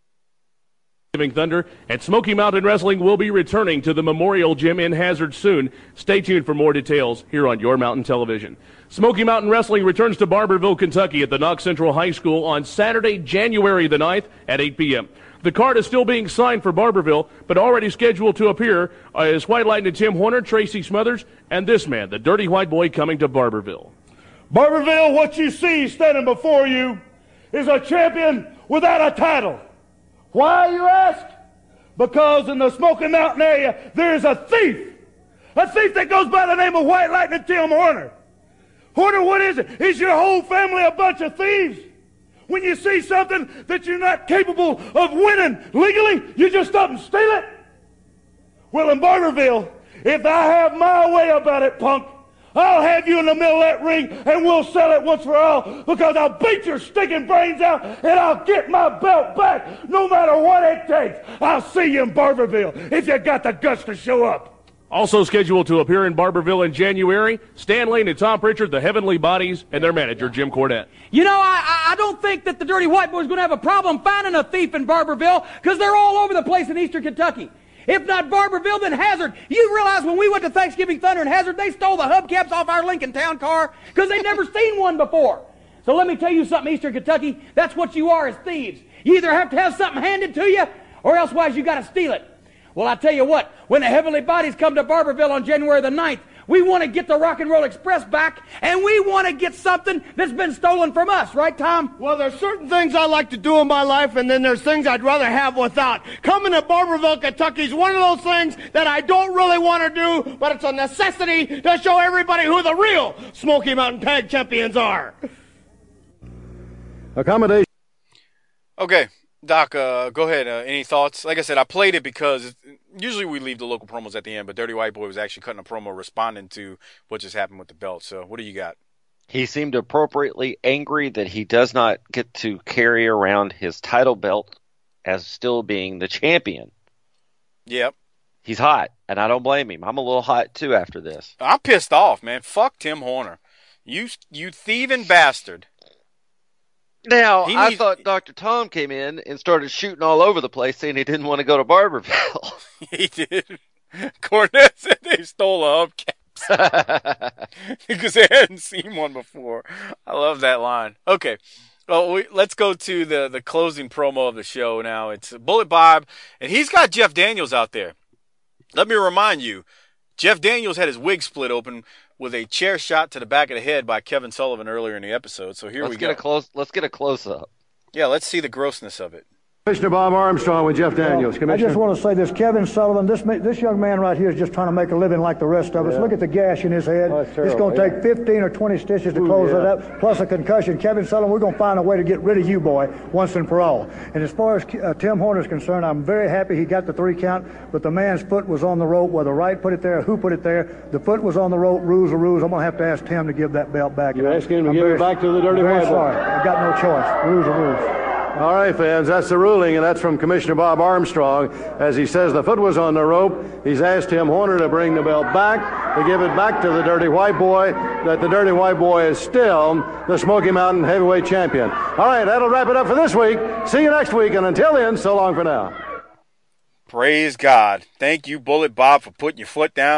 Thunder and Smoky Mountain Wrestling will be returning to the Memorial Gym in Hazard soon. Stay tuned for more details here on Your Mountain Television. Smoky Mountain Wrestling returns to Barberville, Kentucky at the Knox Central High School on Saturday, January the ninth at eight p.m. The card is still being signed for Barberville, but already scheduled to appear is White Lightning Tim Horner, Tracy Smothers, and this man, the Dirty White Boy, coming to Barberville. Barberville, what you see standing before you is a champion without a title. Why, you ask? Because in the Smoky Mountain area, there is a thief. A thief that goes by the name of White Lightning Tim Horner. Horner, what is it? Is your whole family a bunch of thieves? When you see something that you're not capable of winning legally, you just up and steal it? Well, in Barberville, if I have my way about it, punk, I'll have you in the middle of that ring and we'll settle it once for all, because I'll beat your stinking brains out and I'll get my belt back no matter what it takes. I'll see you in Barberville if you got the guts to show up. Also scheduled to appear in Barberville in January, Stan Lane and Tom Pritchard, the Heavenly Bodies, and their manager, Jim Cornette. You know, I, I don't think that the Dirty White Boy's going to have a problem finding a thief in Barberville, because they're all over the place in eastern Kentucky. If not Barberville, then Hazard. You realize when we went to Thanksgiving Thunder in Hazard, they stole the hubcaps off our Lincoln Town car because they'd never seen one before. So let me tell you something, eastern Kentucky, that's what you are as thieves. You either have to have something handed to you, or elsewise you got to steal it. Well, I tell you what, when the Heavenly Bodies come to Barberville on January the ninth, we want to get the Rock and Roll Express back, and we want to get something that's been stolen from us, right, Tom? Well, there's certain things I like to do in my life, and then there's things I'd rather have without. Coming to Barberville, Kentucky is one of those things that I don't really want to do, but it's a necessity to show everybody who the real Smoky Mountain Tag Champions are. Accommodation. Okay, Doc, uh, go ahead. Uh, any thoughts? Like I said, I played it because usually we leave the local promos at the end, but Dirty White Boy was actually cutting a promo responding to what just happened with the belt. So what do you got? He seemed appropriately angry that he does not get to carry around his title belt as still being the champion. Yep. He's hot, and I don't blame him. I'm a little hot, too, after this. I'm pissed off, man. Fuck Tim Horner. You, you thieving bastard. Now, He I needs- thought Doctor Tom came in and started shooting all over the place, saying he didn't want to go to Barberville. He did. Cornette said they stole a hubcaps because they hadn't seen one before. I love that line. Okay, well, we, let's go to the, the closing promo of the show now. It's Bullet Bob, and he's got Jeff Daniels out there. Let me remind you, Jeff Daniels had his wig split open with a chair shot to the back of the head by Kevin Sullivan earlier in the episode. So here let's we get go. A close, let's get a close-up. Yeah, let's see the grossness of it. Commissioner Bob Armstrong with Jeff Daniels. I Commissioner. just want to say this, Kevin Sullivan, this ma- this young man right here is just trying to make a living like the rest of us. Yeah. Look at the gash in his head. Oh, it's it's terrible, going to yeah. take fifteen or twenty stitches to Ooh, close yeah. that up, plus a concussion. Kevin Sullivan, we're going to find a way to get rid of you, boy, once and for all. And as far as uh, Tim Horner is concerned, I'm very happy he got the three count, but the man's foot was on the rope, whether Wright put it there, who put it there. The foot was on the rope, rules are rules. I'm going to have to ask Tim to give that belt back. You're And I'm- asking him to I'm give very- it back to the Dirty I'm very White Boy. sorry. I got no choice. Rules are rules. All right, fans, that's the ruling, and that's from Commissioner Bob Armstrong. As he says the foot was on the rope, he's asked Tim Horner to bring the belt back, to give it back to the Dirty White Boy, that the Dirty White Boy is still the Smoky Mountain Heavyweight Champion. All right, that'll wrap it up for this week. See you next week, and until then, so long for now. Praise God. Thank you, Bullet Bob, for putting your foot down and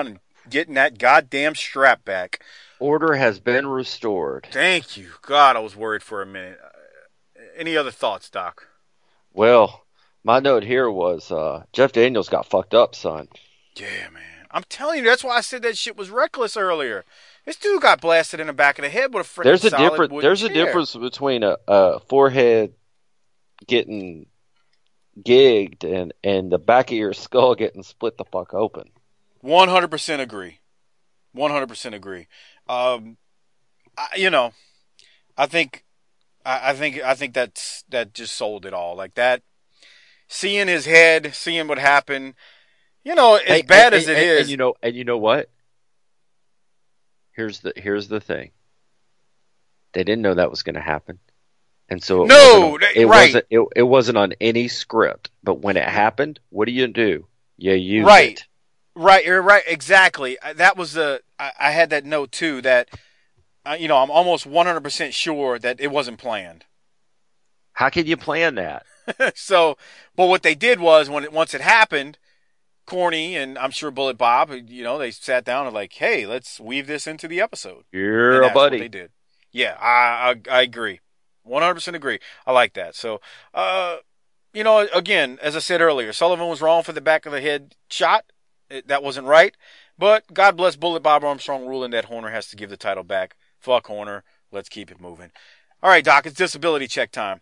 getting that goddamn strap back. Order has been restored. Thank you. God, I was worried for a minute. Uh, any other thoughts, Doc? Well, my note here was uh, Jeff Daniels got fucked up, son. Yeah, man. I'm telling you, that's why I said that shit was reckless earlier. This dude got blasted in the back of the head with a freaking There's a solid different. wooden There's a chair. difference between a, a forehead getting gigged and and the back of your skull getting split the fuck open. one hundred percent agree. one hundred percent agree. Um, I, you know, I think, I, I think, I think that's that just sold it all. Like that, seeing his head, seeing what happened. You know, as Hey, bad and, as it and, is, and you know, and you know what? Here's the here's the thing. They didn't know that was going to happen, and so it No, wasn't, they- it right. wasn't it, it wasn't on any script. But when it happened, what do you do? You use right, it. right, you're right, exactly. I- That was the. I, I had that note too. That, uh, you know, I'm almost one hundred percent sure that it wasn't planned. How can you plan that? So, but what they did was when it once it happened, Corny and I'm sure Bullet Bob, you know, they sat down and like, hey, let's weave this into the episode. You're And a that's what buddy. they did. Yeah, I, I I agree, one hundred percent agree. I like that. So, uh, you know, again, as I said earlier, Sullivan was wrong for the back of the head shot. It, that wasn't right. But God bless Bullet Bob Armstrong ruling that Horner has to give the title back. Fuck Horner. Let's keep it moving. All right, Doc, it's disability check time.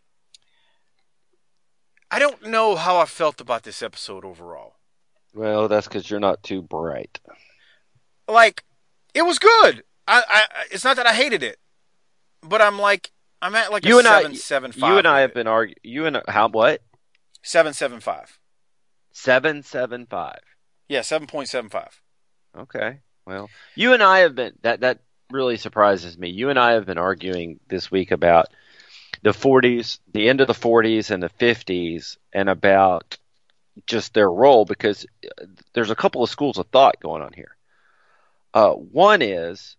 I don't know how I felt about this episode overall. Well, that's because you're not too bright. Like, it was good. I, I, it's not that I hated it, but I'm like, I'm at like You a and I- seven seven five. You and I have been arguing. You and how what? seven seven five. Seven seven five. Yeah, seven point seven five. Okay. Well, you and I have been that that really surprises me. You and I have been arguing this week about the forties, the end of the forties and the fifties, and about just their role, because there's a couple of schools of thought going on here. Uh, one is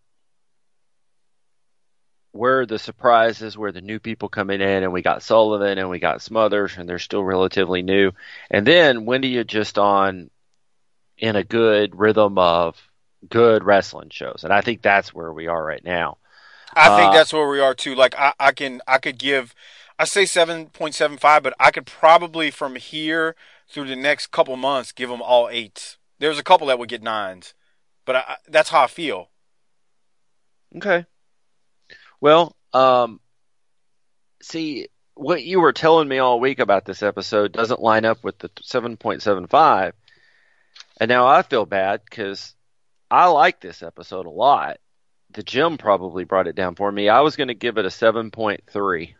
where the surprises, where the new people coming in, and we got Sullivan and we got Smothers, and they're still relatively new. And then when do you just on in a good rhythm of good wrestling shows? And I think that's where we are right now. I think Uh, that's where we are too. Like I, I can I could give I say seven point seven five, but I could probably from here through the next couple months give them all eights. There's a couple that would get nines, but I, that's how I feel. Okay. Well, um, see, what you were telling me all week about this episode doesn't line up with the seven point seven five. And now I feel bad because I like this episode a lot. The gym probably brought it down for me. I was going to give it a seven point three.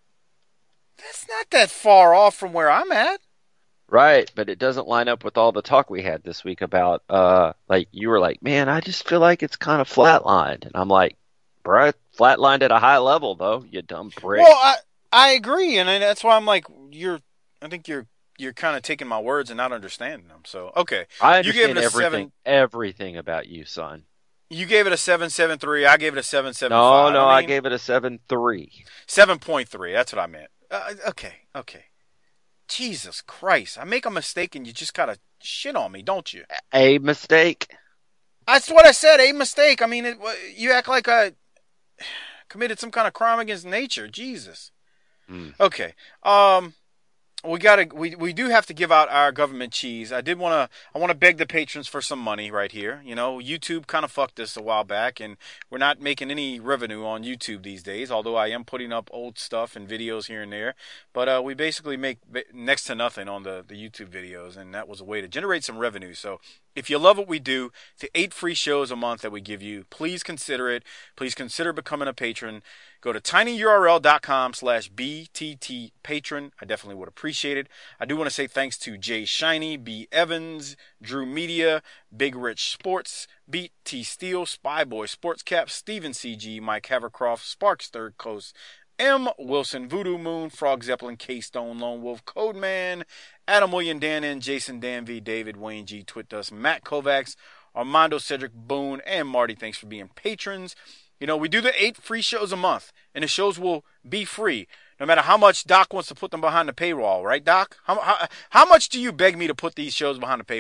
That's not that far off from where I'm at. Right, but it doesn't line up with all the talk we had this week about, uh, like, you were like, man, I just feel like it's kind of flatlined. And I'm like, bruh, flatlined at a high level, though, you dumb prick. Well, I I agree, and that's why I'm like, you're. I think you're you're kind of taking my words and not understanding them. So okay, I you gave understand it a everything, seven. everything about you, son. You gave it a seven seven three. I gave it a seven seven No, five. no, I, I, mean, gave it a seven three. seven point three. That's what I meant. Uh, okay, okay. Jesus Christ! I make a mistake and you just gotta shit on me, don't you? A mistake. That's what I said. A mistake. I mean, it, you act like I committed some kind of crime against nature. Jesus. Mm. Okay. Um, we gotta. We we do have to give out our government cheese. I did want to. I want to beg the patrons for some money right here. You know, YouTube kind of fucked us a while back, and we're not making any revenue on YouTube these days. Although I am putting up old stuff and videos here and there, but uh, we basically make next to nothing on the the YouTube videos, and that was a way to generate some revenue. So if you love what we do, the eight free shows a month that we give you, please consider it. Please consider becoming a patron. Go to tinyurl.com slash BTT patron. I definitely would appreciate it. I do want to say thanks to Jay Shiny, B Evans, Drew Media, Big Rich Sports, Beat T Steel, Spyboy Sports Cap, Steven C G, Mike Havercroft, Sparks Third Coast, M. Wilson, Voodoo Moon, Frog Zeppelin, K-Stone, Lone Wolf, Codeman, Adam William, Dan N, Jason Danvey, David, Wayne G, Twitdust, Matt Kovacs, Armando, Cedric Boone, and Marty. Thanks for being patrons. You know, we do the eight free shows a month, and the shows will be free, no matter how much Doc wants to put them behind the paywall, right, Doc? How, how, how much do you beg me to put these shows behind the paywall?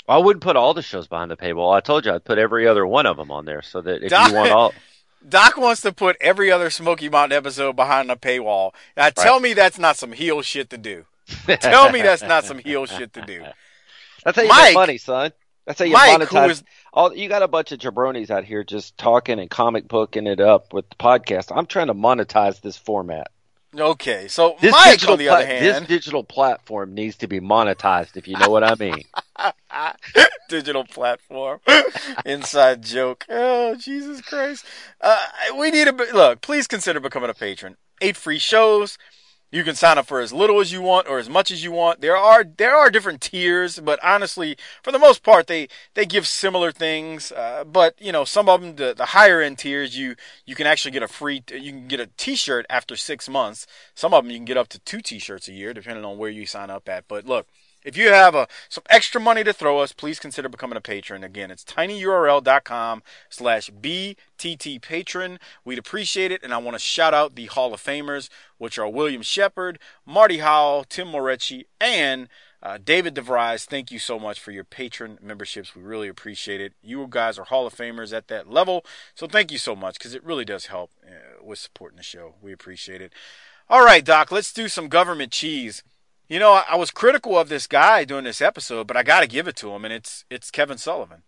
I wouldn't put all the shows behind the paywall. I told you I'd put every other one of them on there so that if Doc, you want all. Doc wants to put every other Smoky Mountain episode behind the paywall. Now, tell right. me that's not some heel shit to do. Tell me that's not some heel shit to do. That's how you Mike, make money, son. That's how you Mike, monetize. Is, all, you got a bunch of jabronis out here just talking and comic booking it up with the podcast. I'm trying to monetize this format. Okay, so this Mike, on the pla- other hand, this digital platform needs to be monetized, if you know what I mean. Digital platform, inside joke. Oh, Jesus Christ! Uh, we need a look. Please consider becoming a patron. Eight free shows. You can sign up for as little as you want or as much as you want. There are there are different tiers, but honestly, for the most part, they, they give similar things. Uh, but you know, some of them, the, the higher end tiers, you you can actually get a free, you can get a T-shirt after six months. Some of them you can get up to two T-shirts a year, depending on where you sign up at. But look, if you have a, some extra money to throw us, please consider becoming a patron. Again, it's tinyurl.com slash BTT patron. We'd appreciate it. And I want to shout out the Hall of Famers, which are William Shepard, Marty Howell, Tim Morecci, and uh, David DeVries. Thank you so much for your patron memberships. We really appreciate it. You guys are Hall of Famers at that level. So thank you so much, because it really does help uh, with supporting the show. We appreciate it. All right, Doc, let's do some government cheese. You know, I, I was critical of this guy during this episode, but I got to give it to him, and it's it's Kevin Sullivan.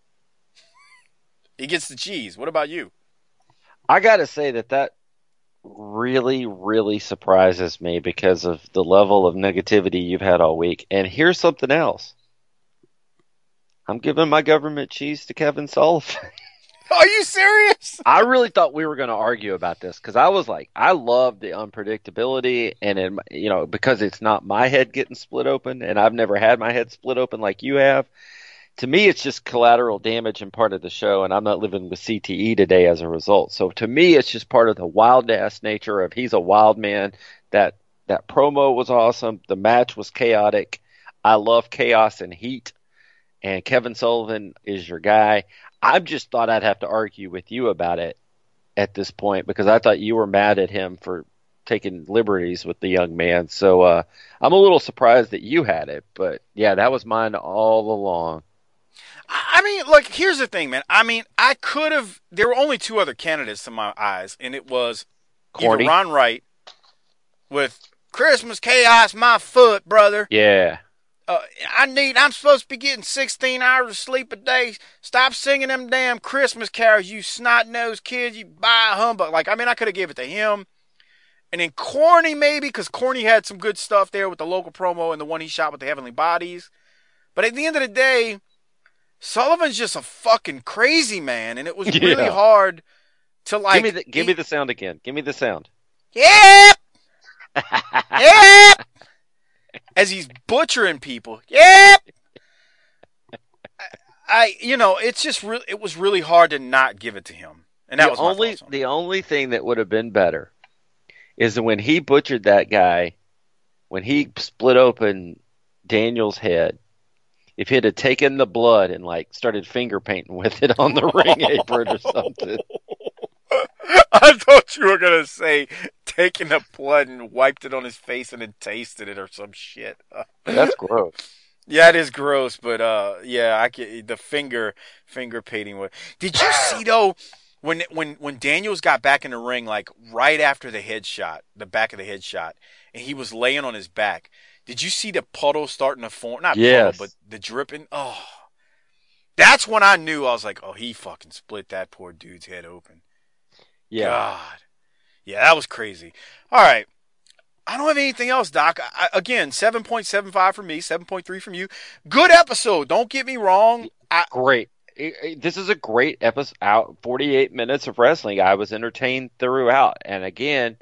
He gets the cheese. What about you? I got to say that that really, really surprises me because of the level of negativity you've had all week. And here's something else. I'm giving my government cheese to Kevin Sullivan. Are you serious? I really thought we were going to argue about this because I was like, I love the unpredictability, and in, you know, because it's not my head getting split open, and I've never had my head split open like you have. To me, it's just collateral damage and part of the show, and I'm not living with C T E today as a result. So to me, it's just part of the wild-ass nature of he's a wild man. That that promo was awesome. The match was chaotic. I love chaos and heat, and Kevin Sullivan is your guy. I just thought I'd have to argue with you about it at this point because I thought you were mad at him for taking liberties with the young man. So uh, I'm a little surprised that you had it. But, yeah, that was mine all along. I mean, look, here's the thing, man. I mean, I could have – there were only two other candidates in my eyes, and it was Corny. either Ron Wright with Christmas Chaos, my foot, brother. Yeah. Uh, I need, I'm supposed to be getting sixteen hours of sleep a day. Stop singing them damn Christmas carols, you snot-nosed kids, you buy a humbug. Like, I mean, I could have gave it to him. And then Corny, maybe, because Corny had some good stuff there with the local promo and the one he shot with the Heavenly Bodies. But at the end of the day, Sullivan's just a fucking crazy man, and it was yeah. really hard to, like... Give me the, give he, me the sound again. Give me the sound. Yep! Yep! As he's butchering people. Yep. I, I, you know, it's just really, it was really hard to not give it to him, and that the was my only thoughts on it. The only thing that would have been better is that when he butchered that guy, when he split open Daniel's head, if he'd have taken the blood and like started finger painting with it on the ring apron or something. I thought you were gonna say taking the blood and wiped it on his face and then tasted it or some shit. That's gross. Yeah, it is gross, but uh, yeah, I can, the finger finger painting. Was, did you see though when when when Daniels got back in the ring, like right after the headshot, the back of the headshot, and he was laying on his back? Did you see the puddle starting to form? Not yes. puddle, but the dripping. Oh, that's when I knew. I was like, oh, he fucking split that poor dude's head open. Yeah. God. Yeah, that was crazy. All right. I don't have anything else, Doc. I, again, seven point seven five from me, seven point three from you. Good episode. Don't get me wrong. I, great. It, it, this is a great episode. Out forty-eight minutes of wrestling. I was entertained throughout. And again,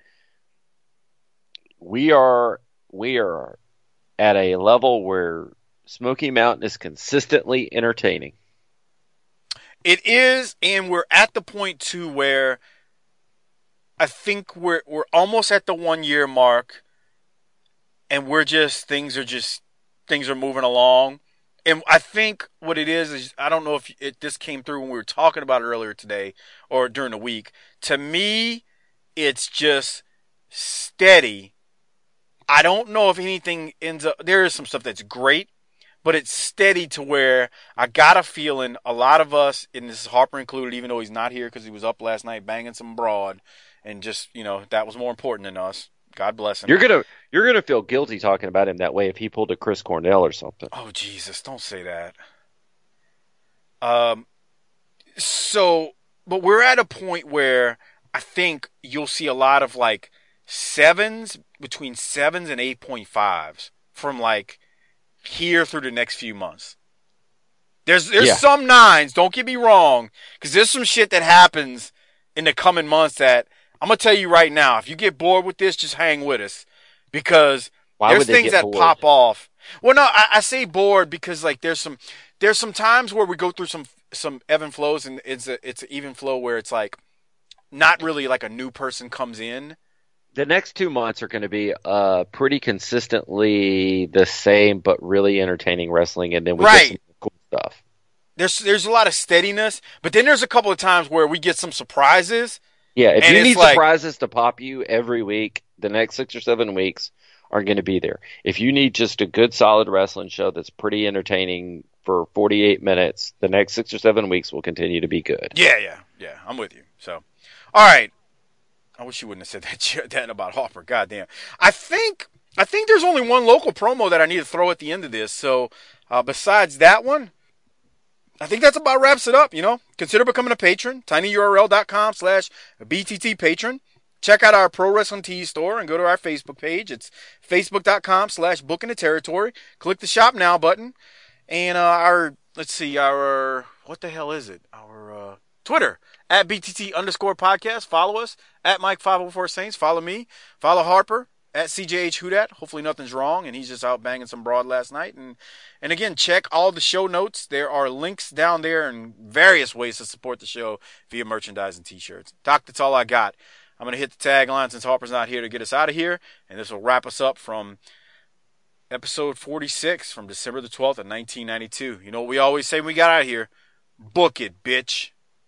we are we are at a level where Smoky Mountain is consistently entertaining. It is, and we're at the point too where I think we're we're almost at the one year mark, and we're just things are just things are moving along. And I think what it is is I don't know if it this came through when we were talking about it earlier today or during the week. To me, it's just steady. I don't know if anything ends up. There is some stuff that's great, but it's steady to where I got a feeling a lot of us, and this is Harper included, even though he's not here because he was up last night banging some broad, and just, you know, that was more important than us. God bless him. You're gonna you're gonna feel guilty talking about him that way if he pulled a Chris Cornell or something. Oh Jesus! Don't say that. Um. So, but we're at a point where I think you'll see a lot of like sevens, between sevens and eight point fives from like here through the next few months. There's there's Yeah. some nines. Don't get me wrong, because there's some shit that happens in the coming months that. I'm going to tell you right now, if you get bored with this, just hang with us. Because Why there's would they things get that bored? pop off. Well, no, I, I say bored because like there's some there's some times where we go through some some ebb and flows, and it's a it's an even flow where it's like not really like a new person comes in. The next two months are going to be uh, pretty consistently the same, but really entertaining wrestling, and then we Right. get some cool stuff. There's there's a lot of steadiness, but then there's a couple of times where we get some surprises. Yeah, if And you it's need like- surprises to pop you every week, the next six or seven weeks are going to be there. If you need just a good, solid wrestling show that's pretty entertaining for forty-eight minutes, the next six or seven weeks will continue to be good. Yeah, yeah, yeah. I'm with you. So, all right. I wish you wouldn't have said that that about Harper. Goddamn. I think I think there's only one local promo that I need to throw at the end of this. So, uh, besides that one, I think that's about wraps it up. You know, consider becoming a patron. tinyurl.com slash BTT patron. Check out our Pro Wrestling Tees store and go to our Facebook page. It's facebook.com slash booking the territory. Click the shop now button. And uh, our, let's see, our, what the hell is it? Our uh, Twitter, at B T T underscore podcast. Follow us, at Mike five oh four Saints. Follow me. Follow Harper, at C J H Hudat. Hopefully nothing's wrong, and he's just out banging some broad last night. And and again, check all the show notes. There are links down there and various ways to support the show via merchandise and T-shirts. Doc, that's all I got. I'm going to hit the tagline since Harper's not here to get us out of here, and this will wrap us up from episode forty-six from December the twelfth of nineteen ninety-two. You know what we always say when we got out of here? Book it, bitch.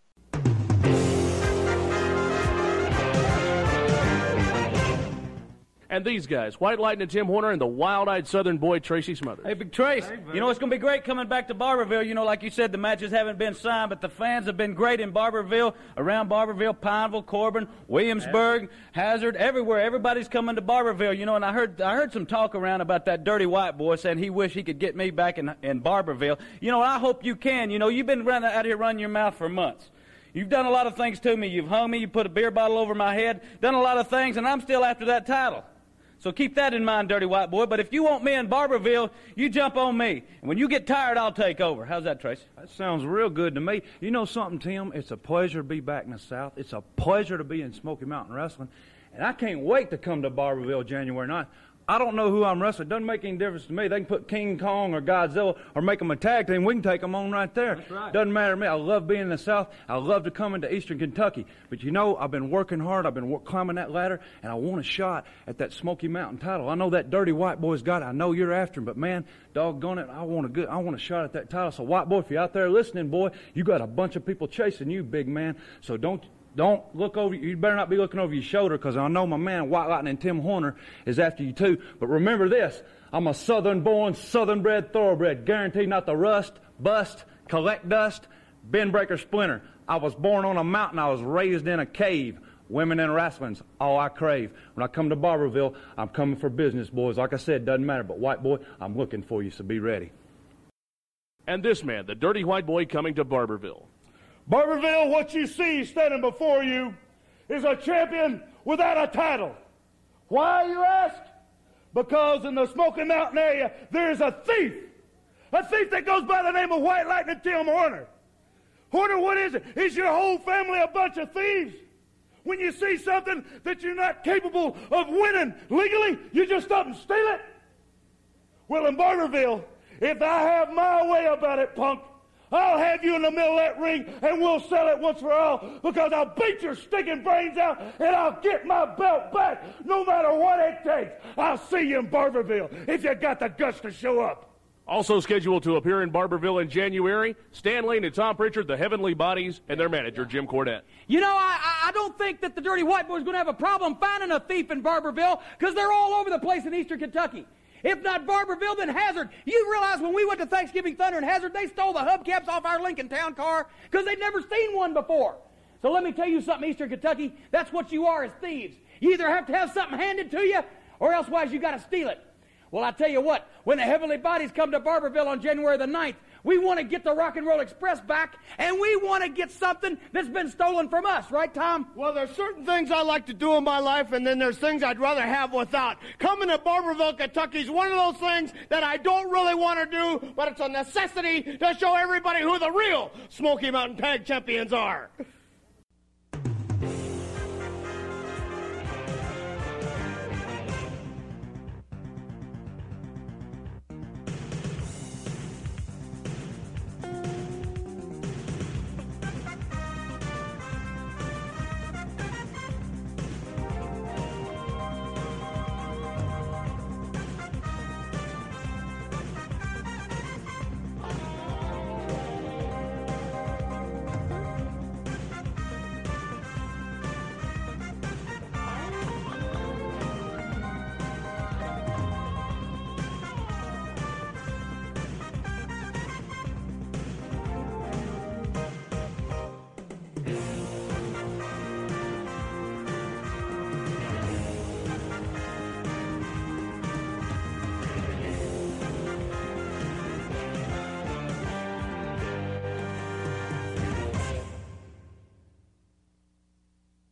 And these guys, White Lightning Tim Horner and the wild-eyed Southern boy Tracy Smothers. Hey, Big Trace, you know, it's going to be great coming back to Barberville. You know, like you said, the matches haven't been signed, but the fans have been great in Barberville, around Barberville, Pineville, Corbin, Williamsburg, Hazard, everywhere. Everybody's coming to Barberville, you know, and I heard I heard some talk around about that dirty white boy saying he wished he could get me back in, in Barberville. You know, I hope you can. You know, you've been running out here running your mouth for months. You've done a lot of things to me. You've hung me, you put a beer bottle over my head, done a lot of things, and I'm still after that title. So keep that in mind, dirty white boy. But if you want me in Barberville, you jump on me. And when you get tired, I'll take over. How's that, Tracy? That sounds real good to me. You know something, Tim? It's a pleasure to be back in the South. It's a pleasure to be in Smoky Mountain Wrestling. And I can't wait to come to Barberville January ninth. I don't know who I'm wrestling. It doesn't make any difference to me. They can put King Kong or Godzilla or make them a tag team. We can take them on right there. That's right. Doesn't matter to me. I love being in the South. I love to come into Eastern Kentucky. But you know, I've been working hard. I've been work, climbing that ladder, and I want a shot at that Smoky Mountain title. I know that dirty white boy's got it. I know you're after him, but man, doggone it, I want a good. I want a shot at that title. So, white boy, if you're out there listening, boy, you got a bunch of people chasing you, big man. So don't. Don't look over, you better not be looking over your shoulder, because I know my man White Lightning Tim Horner is after you too. But remember this, I'm a southern born, southern bred thoroughbred, guaranteed not to rust, bust, collect dust, bend breaker splinter. I was born on a mountain, I was raised in a cave. Women and wrestling's all I crave. When I come to Barberville, I'm coming for business, boys. Like I said, doesn't matter, but white boy, I'm looking for you, so be ready. And this man, the dirty white boy coming to Barberville. Barberville, what you see standing before you is a champion without a title. Why, you ask? Because in the Smoky Mountain area, there's a thief. A thief that goes by the name of White Lightning Tim Horner. Horner, what is it? Is your whole family a bunch of thieves? When you see something that you're not capable of winning legally, you just stop and steal it? Well, in Barberville, if I have my way about it, punk, I'll have you in the middle of that ring, and we'll settle it once for all, because I'll beat your stinking brains out, and I'll get my belt back, no matter what it takes. I'll see you in Barberville, if you got the guts to show up. Also scheduled to appear in Barberville in January, Stan Lane and Tom Pritchard, the Heavenly Bodies, and their manager, Jim Cornette. You know, I, I don't think that the dirty white boy's going to have a problem finding a thief in Barberville, because they're all over the place in Eastern Kentucky. If not Barberville, then Hazard. You realize when we went to Thanksgiving Thunder in Hazard, they stole the hubcaps off our Lincoln Town car because they'd never seen one before. So let me tell you something, Eastern Kentucky, that's what you are as thieves. You either have to have something handed to you, or elsewise you got to steal it. Well, I tell you what, when the heavenly bodies come to Barberville on January the ninth, we want to get the Rock and Roll Express back, and we want to get something that's been stolen from us, right, Tom? Well, there's certain things I like to do in my life, and then there's things I'd rather have without. Coming to Barberville, Kentucky is one of those things that I don't really want to do, but it's a necessity to show everybody who the real Smoky Mountain Tag Champions are.